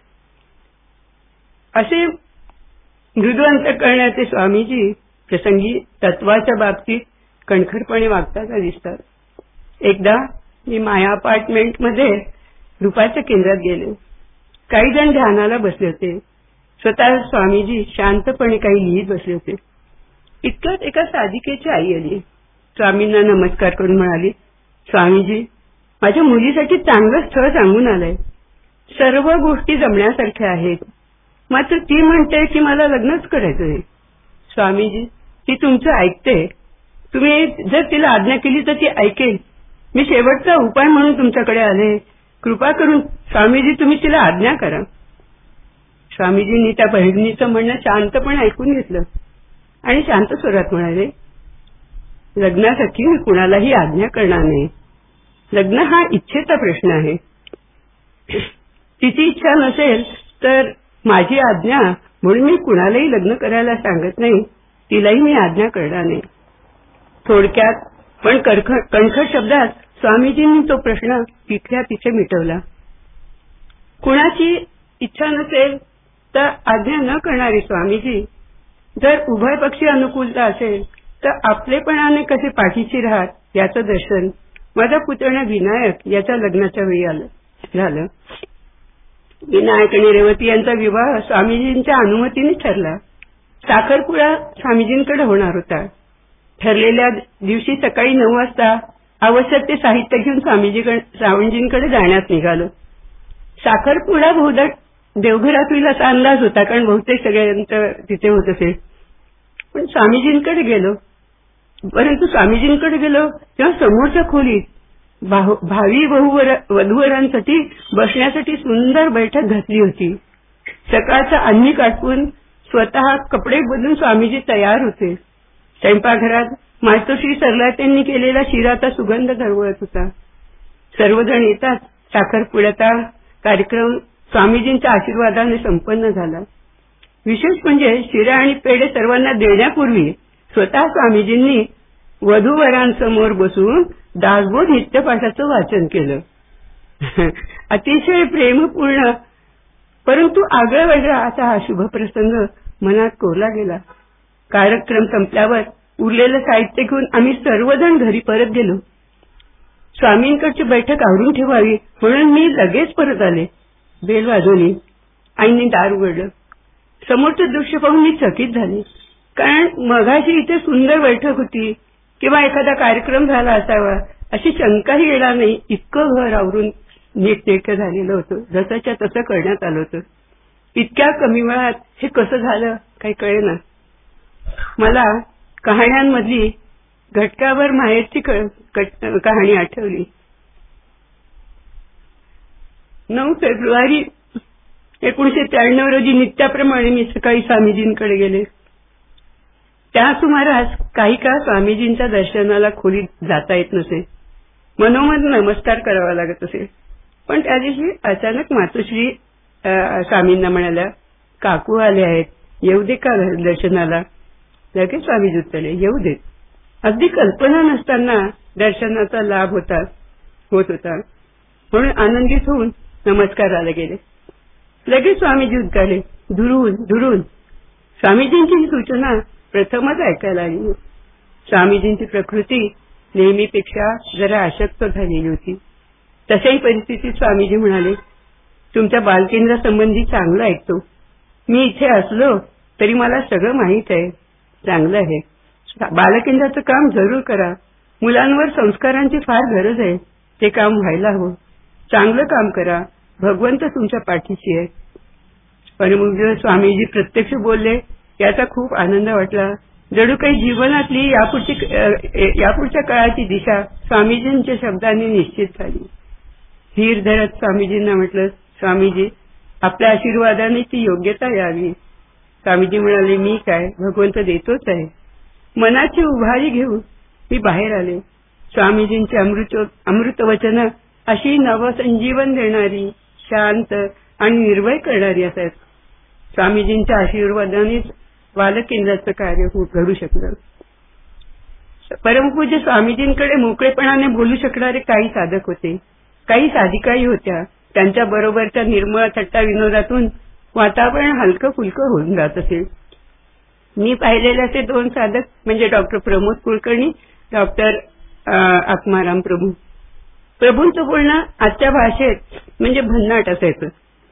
असे मृदू अंतकरणाचे स्वामीजी प्रसंगी तत्वाच्या बाबतीत कणखरपणे वागताना दिसतात. एकदा मी माया अपार्टमेंटमध्ये रूपाच्या केंद्रात गेले. काही जण ध्यानाला बसले होते. स्वतः स्वामीजी शांतपणे काही लिहित बसले होते. इतक्यात एका साधिकेची आई आली. स्वामींना नमस्कार करून म्हणाली, स्वामीजी, माझ्या मुलीसाठी चांगलं स्थळ सांगून आलंय. सर्व गोष्टी जमण्यासारख्या आहेत, मात्र ती म्हणते की मला लग्नच करायचंय. स्वामीजी, ती तुमचं ऐकते. तुम्ही जर तिला आज्ञा केली तर ती ऐकेल. मी शेवटचा उपाय म्हणून तुमच्याकडे आले. कृपा करून स्वामीजी तुम्ही तिला आज्ञा करा. स्वामीजींनी त्या बहिणीचं म्हणणं शांतपणे ऐकून घेतलं आणि शांत स्वरात म्हणाले, लग्नासाठी मी कुणालाही आज्ञा करणार नाही. लग्न हा इच्छेचा प्रश्न आहे. तिची इच्छा नसेल तर माझी आज्ञा म्हणून मी कुणालाही लग्न करायला सांगत नाही. तिलाही मी आज्ञा करणार नाही. थोडक्यात पण कणखर शब्दात स्वामीजींनी तो प्रश्न तिथल्या तिथे मिटवला. कुणाची इच्छा नसेल तर आज्ञा न करणारे स्वामीजी, जर उभय पक्षी अनुकूलता असेल तर आपलेपणाने कसे पाठीशी राहत याचं दर्शन माझा पुतण्या विनायक याच्या लग्नाच्या वेळी झालं. विनायक आणि रेवती यांचा विवाह स्वामीजींच्या अनुमतीने ठरला. साखरपुडा स्वामीजींकडे होणार होता. ठरलेल्या दिवशी सकाळी 9 वाजता आवश्यक ते साहित्य घेऊन स्वामीजींकडे जाण्यास निघालो. साखरपुडा बहुधा देवघरात होईल असा अंदाज होता, कारण बहुतेक सगळ्यांचं तिथे होत असेल. पण स्वामीजींकडे गेलो. परंतु स्वामीजींकडे गेलो तेव्हा समोरच्या खोलीत भावी वधूवरांसाठी बसण्यासाठी सुंदर बैठक घातली होती. सकाळचा अन्नी आटपून स्वतः कपडे बदलून स्वामीजी तयार होते. स्वयंपाकघरात मातोश्री सरलाटेंनी केलेला शिराचा सुगंध दरवळत होता. सर्वजण येतात. साखरपुड्याचा कार्यक्रम स्वामीजींच्या आशीर्वादाने संपन्न झाला. विशेष म्हणजे शिरा आणि पेढे सर्वांना देण्यापूर्वी स्वतः स्वामीजींनी वधूवरांसमोर बसून दासबोध नित्यपाठाचं वाचन केलं. अतिशय प्रेमपूर्ण परंतु आगळा वेगळा असा हा शुभ प्रसंग मनात कोरला गेला. कार्यक्रम संपल्यावर उरलेलं साहित्य घेऊन आम्ही सर्वजण घरी परत गेलो. स्वामींकडची बैठक आवरून ठेवावी म्हणून मी लगेच परत आले. बेल वाजवली. आईंनी दार उघडलं. समोरचं दृश्य पाहून मी चकित झाले. कारण मघाशी इथे सुंदर बैठक होती किंवा एखादा कार्यक्रम झाला असावा अशी शंकाही येणार नाही. इतकं घर आवरून नीटनेटकं झालेलं होतं. जसंच्या तसं करण्यात आलं होतं. इतक्या कमी वेळात हे कसं झालं काही कळेना. मला कहाण्यांमधली घटकावर माहेरची कहाणी आठवली. 9 फेब्रुवारी 1993 रोजी नित्याप्रमाणे मी सकाळी स्वामीजींकडे गेले. त्या सुमारास काही काळ स्वामीजींच्या दर्शनाला खोलीत जाता येत नसे. मनोमन नमस्कार करावा लागत असे. पण त्या दिवशी अचानक मातोश्री स्वामींना म्हणाल्या, काकू आले आहेत, येऊ दे का दर्शनाला. लगेच स्वामीजी उत्तरले, येऊ देत. अगदी कल्पना नसताना दर्शनाचा लाभ होत होता. म्हणून आनंदित होऊन नमस्काराला गेले. लगेच स्वामीजी उद्गारले, दुरून. स्वामीजींची ही सूचना प्रथमच ऐकायला आली. स्वामीजींची प्रकृती नेहमीपेक्षा जरा अशक्त झालेली होती. तशाही परिस्थितीत स्वामीजी म्हणाले, तुमच्या बालकेंद्रासंबंधी चांगलं ऐकतो. मी इथे असलो तरी मला सगळं माहीत आहे. चांगलं आहे. बालकेंद्राचं काम जरूर करा. मुलांवर संस्कारांची फार गरज आहे. ते काम व्हायला हवं. चांगलं काम करा. भगवंत तुमच्या पाठीशी आहे. परमपूज्य स्वामीजी प्रत्यक्ष बोलले याचा खूप आनंद वाटला. जणू काही जीवनातली यापुढच्या काळाची दिशा स्वामीजींच्या शब्दांनी निश्चित झाली. धीर धरत स्वामीजींना म्हटलं, स्वामीजी आपल्या आशीर्वादाने ती योग्यता यावी. स्वामीजी म्हणाले, मी काय, भगवंत देतोच आहे. मनाची उभारी घेऊन मी बाहेर आले. स्वामीजींची अमृतवचनं अशी नवसंजीवन देणारी, शांत आणि निर्भय करणारी असतात. स्वामीजींच्या आशीर्वादानेच बालकेंद्राचं कार्य घडू शकलं. परमपूज्य स्वामीजींकडे मोकळेपणाने बोलू शकणारे काही साधक होते. काही साधिकाही होत्या. त्यांच्या बरोबरच्या निर्मळ थट्टा विनोदातून वातावरण हलकं फुलकं होऊन जात असे. मी पाहिलेले असे 2 साधक म्हणजे डॉक्टर प्रमोद कुलकर्णी, डॉक्टर आत्माराम प्रभू. प्रभूंचं बोलणं आजच्या भाषेत म्हणजे भन्नाट असायचं.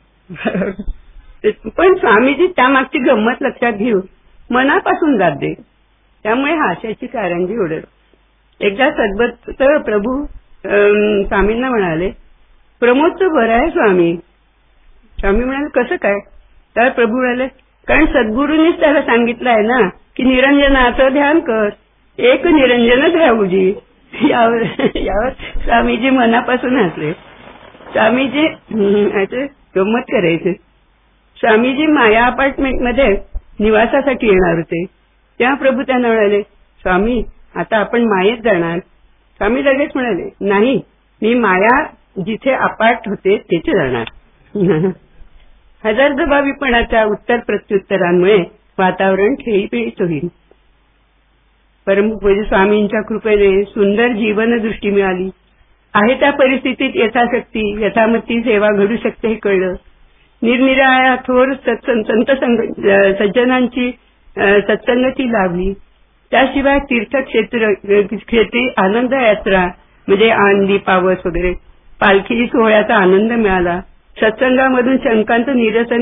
पण स्वामीजी त्यामागची गंमत लक्षात घेऊन मनापासून जात दे. त्यामुळे हास्याची कारंजी उडत. एकदा सद्भक्त प्रभू स्वामींना म्हणाले, प्रमोदचं बरं आहे स्वामी. स्वामी म्हणाले, कसं काय? तर प्रभू म्हणाले, कारण सद्गुरूंनीच त्याला सांगितलं आहे ना की निरंजनाचं ध्यान कर. एक निरंजन ध्याऊजी. यावर स्वामीजी मनापासून हसले. स्वामीजी गंमत करायचे. स्वामीजी माया अपार्टमेंटमध्ये निवासासाठी येणार होते. तेव्हा प्रभू त्यांना म्हणाले, स्वामी आता आपण मायेत जाणार. स्वामी लगेच म्हणाले, नाही, मी माया जिथे अपार्ट होते तिथे जाणार. हजरजबाबीपणाच्या उत्तर प्रत्युत्तरांमुळे वातावरण खेळीपिळीत होईल. परमपूज्य स्वामींच्या कृपेने सुंदर जीवनदृष्टी मिळाली. आहे त्या परिस्थितीत यथाशक्ती यथामती सेवा घडू शकते हे कळलं. निरनिराळ्या थोर सज्जनांची सत्संगती लाभली. त्याशिवाय तीर्थक्षेत्री आनंद यात्रा म्हणजे आनंदी पावस वगैरे पालखी सोहळ्याचा आनंद मिळाला. सत्संगामधून शंकांचं निरसन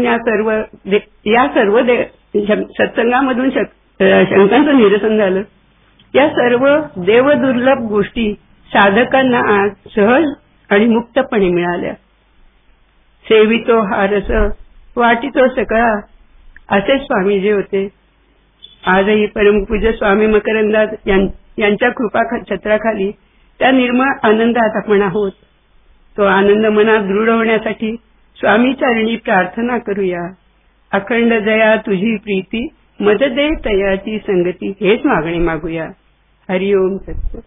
सत्संगामधून शंकांचं निरसन झालं. या सर्व देवदुर्लभ गोष्टी साधकांना आज सहज आणि मुक्तपणे मिळाल्या. सेवितो हा रस वाटितो सकळा असे स्वामीजी होते. आजही परमपूज्य स्वामी मकरंदास यांच्या कृपा छत्राखाली त्या निर्मळ आनंदात आपण आहोत. तो आनंद मनात दृढ होण्यासाठी स्वामी चरणी प्रार्थना करूया. अखंड दया तुझी प्रीती मद दे तयाची संगती हेच मागणे मागूया. हरिओम सत्य.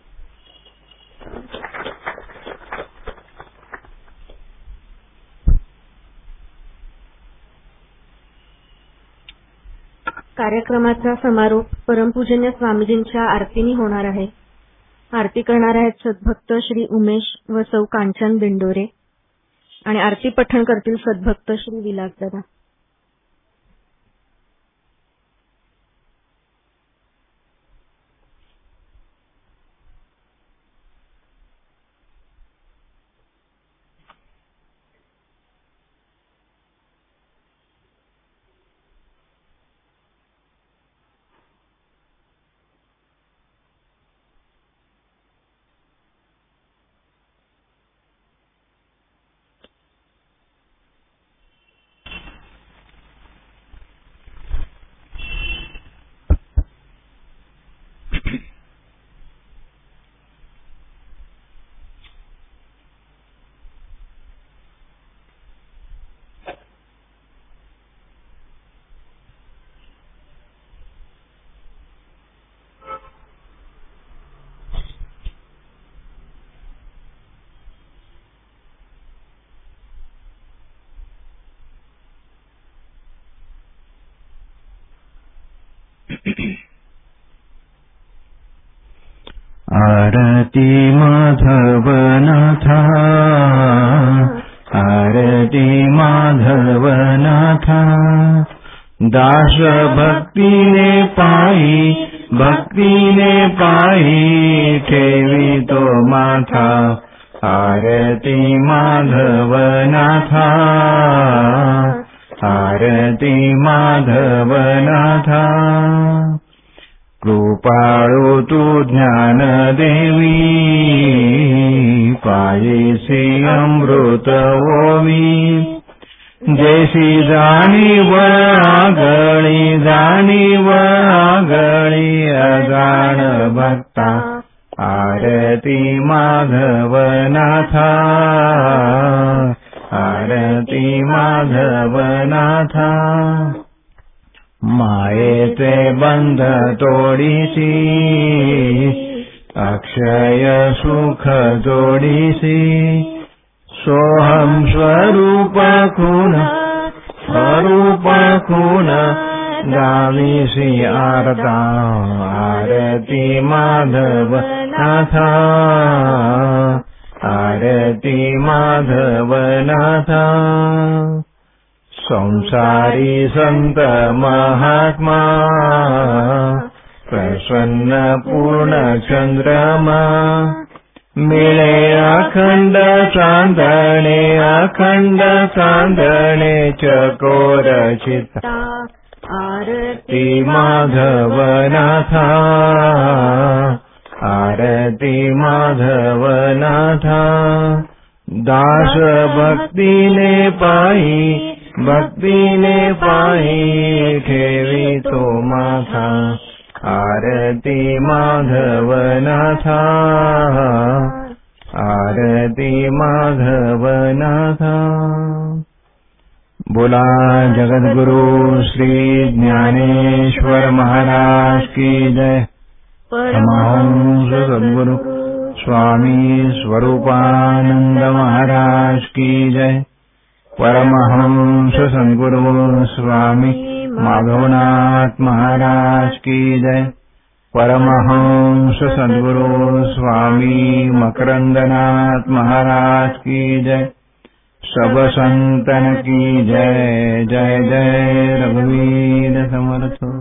कार्यक्रमाचा समारोप परमपूजन्य स्वामीजींच्या आरतीने होणार आहे. आरती करणार आहेत सद्भक्त श्री उमेश व सौ कांचन दिंडोरे आणि आरती पठण करतील सद्भक्त श्री विलासदादा. आरती माधवनाथा दास भक्तीने पायी ठेवी तो माथा आरती माधवनाथा आरती माधवनाथा कृपाळु तू ज्ञान देवी पायेसी अमृत ओवी जैसी जाणीव आगळी अजाण भक्ता आरती माधवनाथा आरती माधवनाथा मायेचे बंध तोडीसी अक्षय सुख जोडीसी सोहम स्वरूप खून गावीसी आरता आरती माधवनाथा आरती माधवनाथा संसारी संत महात्मा प्रसन्न पूर्ण चंद्रमा मिळे अखंड चांदणे चकोर चित्ता आरती माधवनाथा आरती माधवनाथा दास भक्तीने पायी ठेवी तो माथा आरती माधवनाथा आरती माधवनाथा बोला जगद्गुरु श्री ज्ञानेश्वर महाराज की जय। परमहंस सद्गुरु स्वामी स्वरूपानंद महाराज की जय। परमहंस सद्गुरु स्वामी माधवनाथ महाराज की जय। परमहंस सद्गुरु स्वामी मकरंदनाथ महाराज की जय। सब संतन की जय। जय जय रघुवीर समर्थ।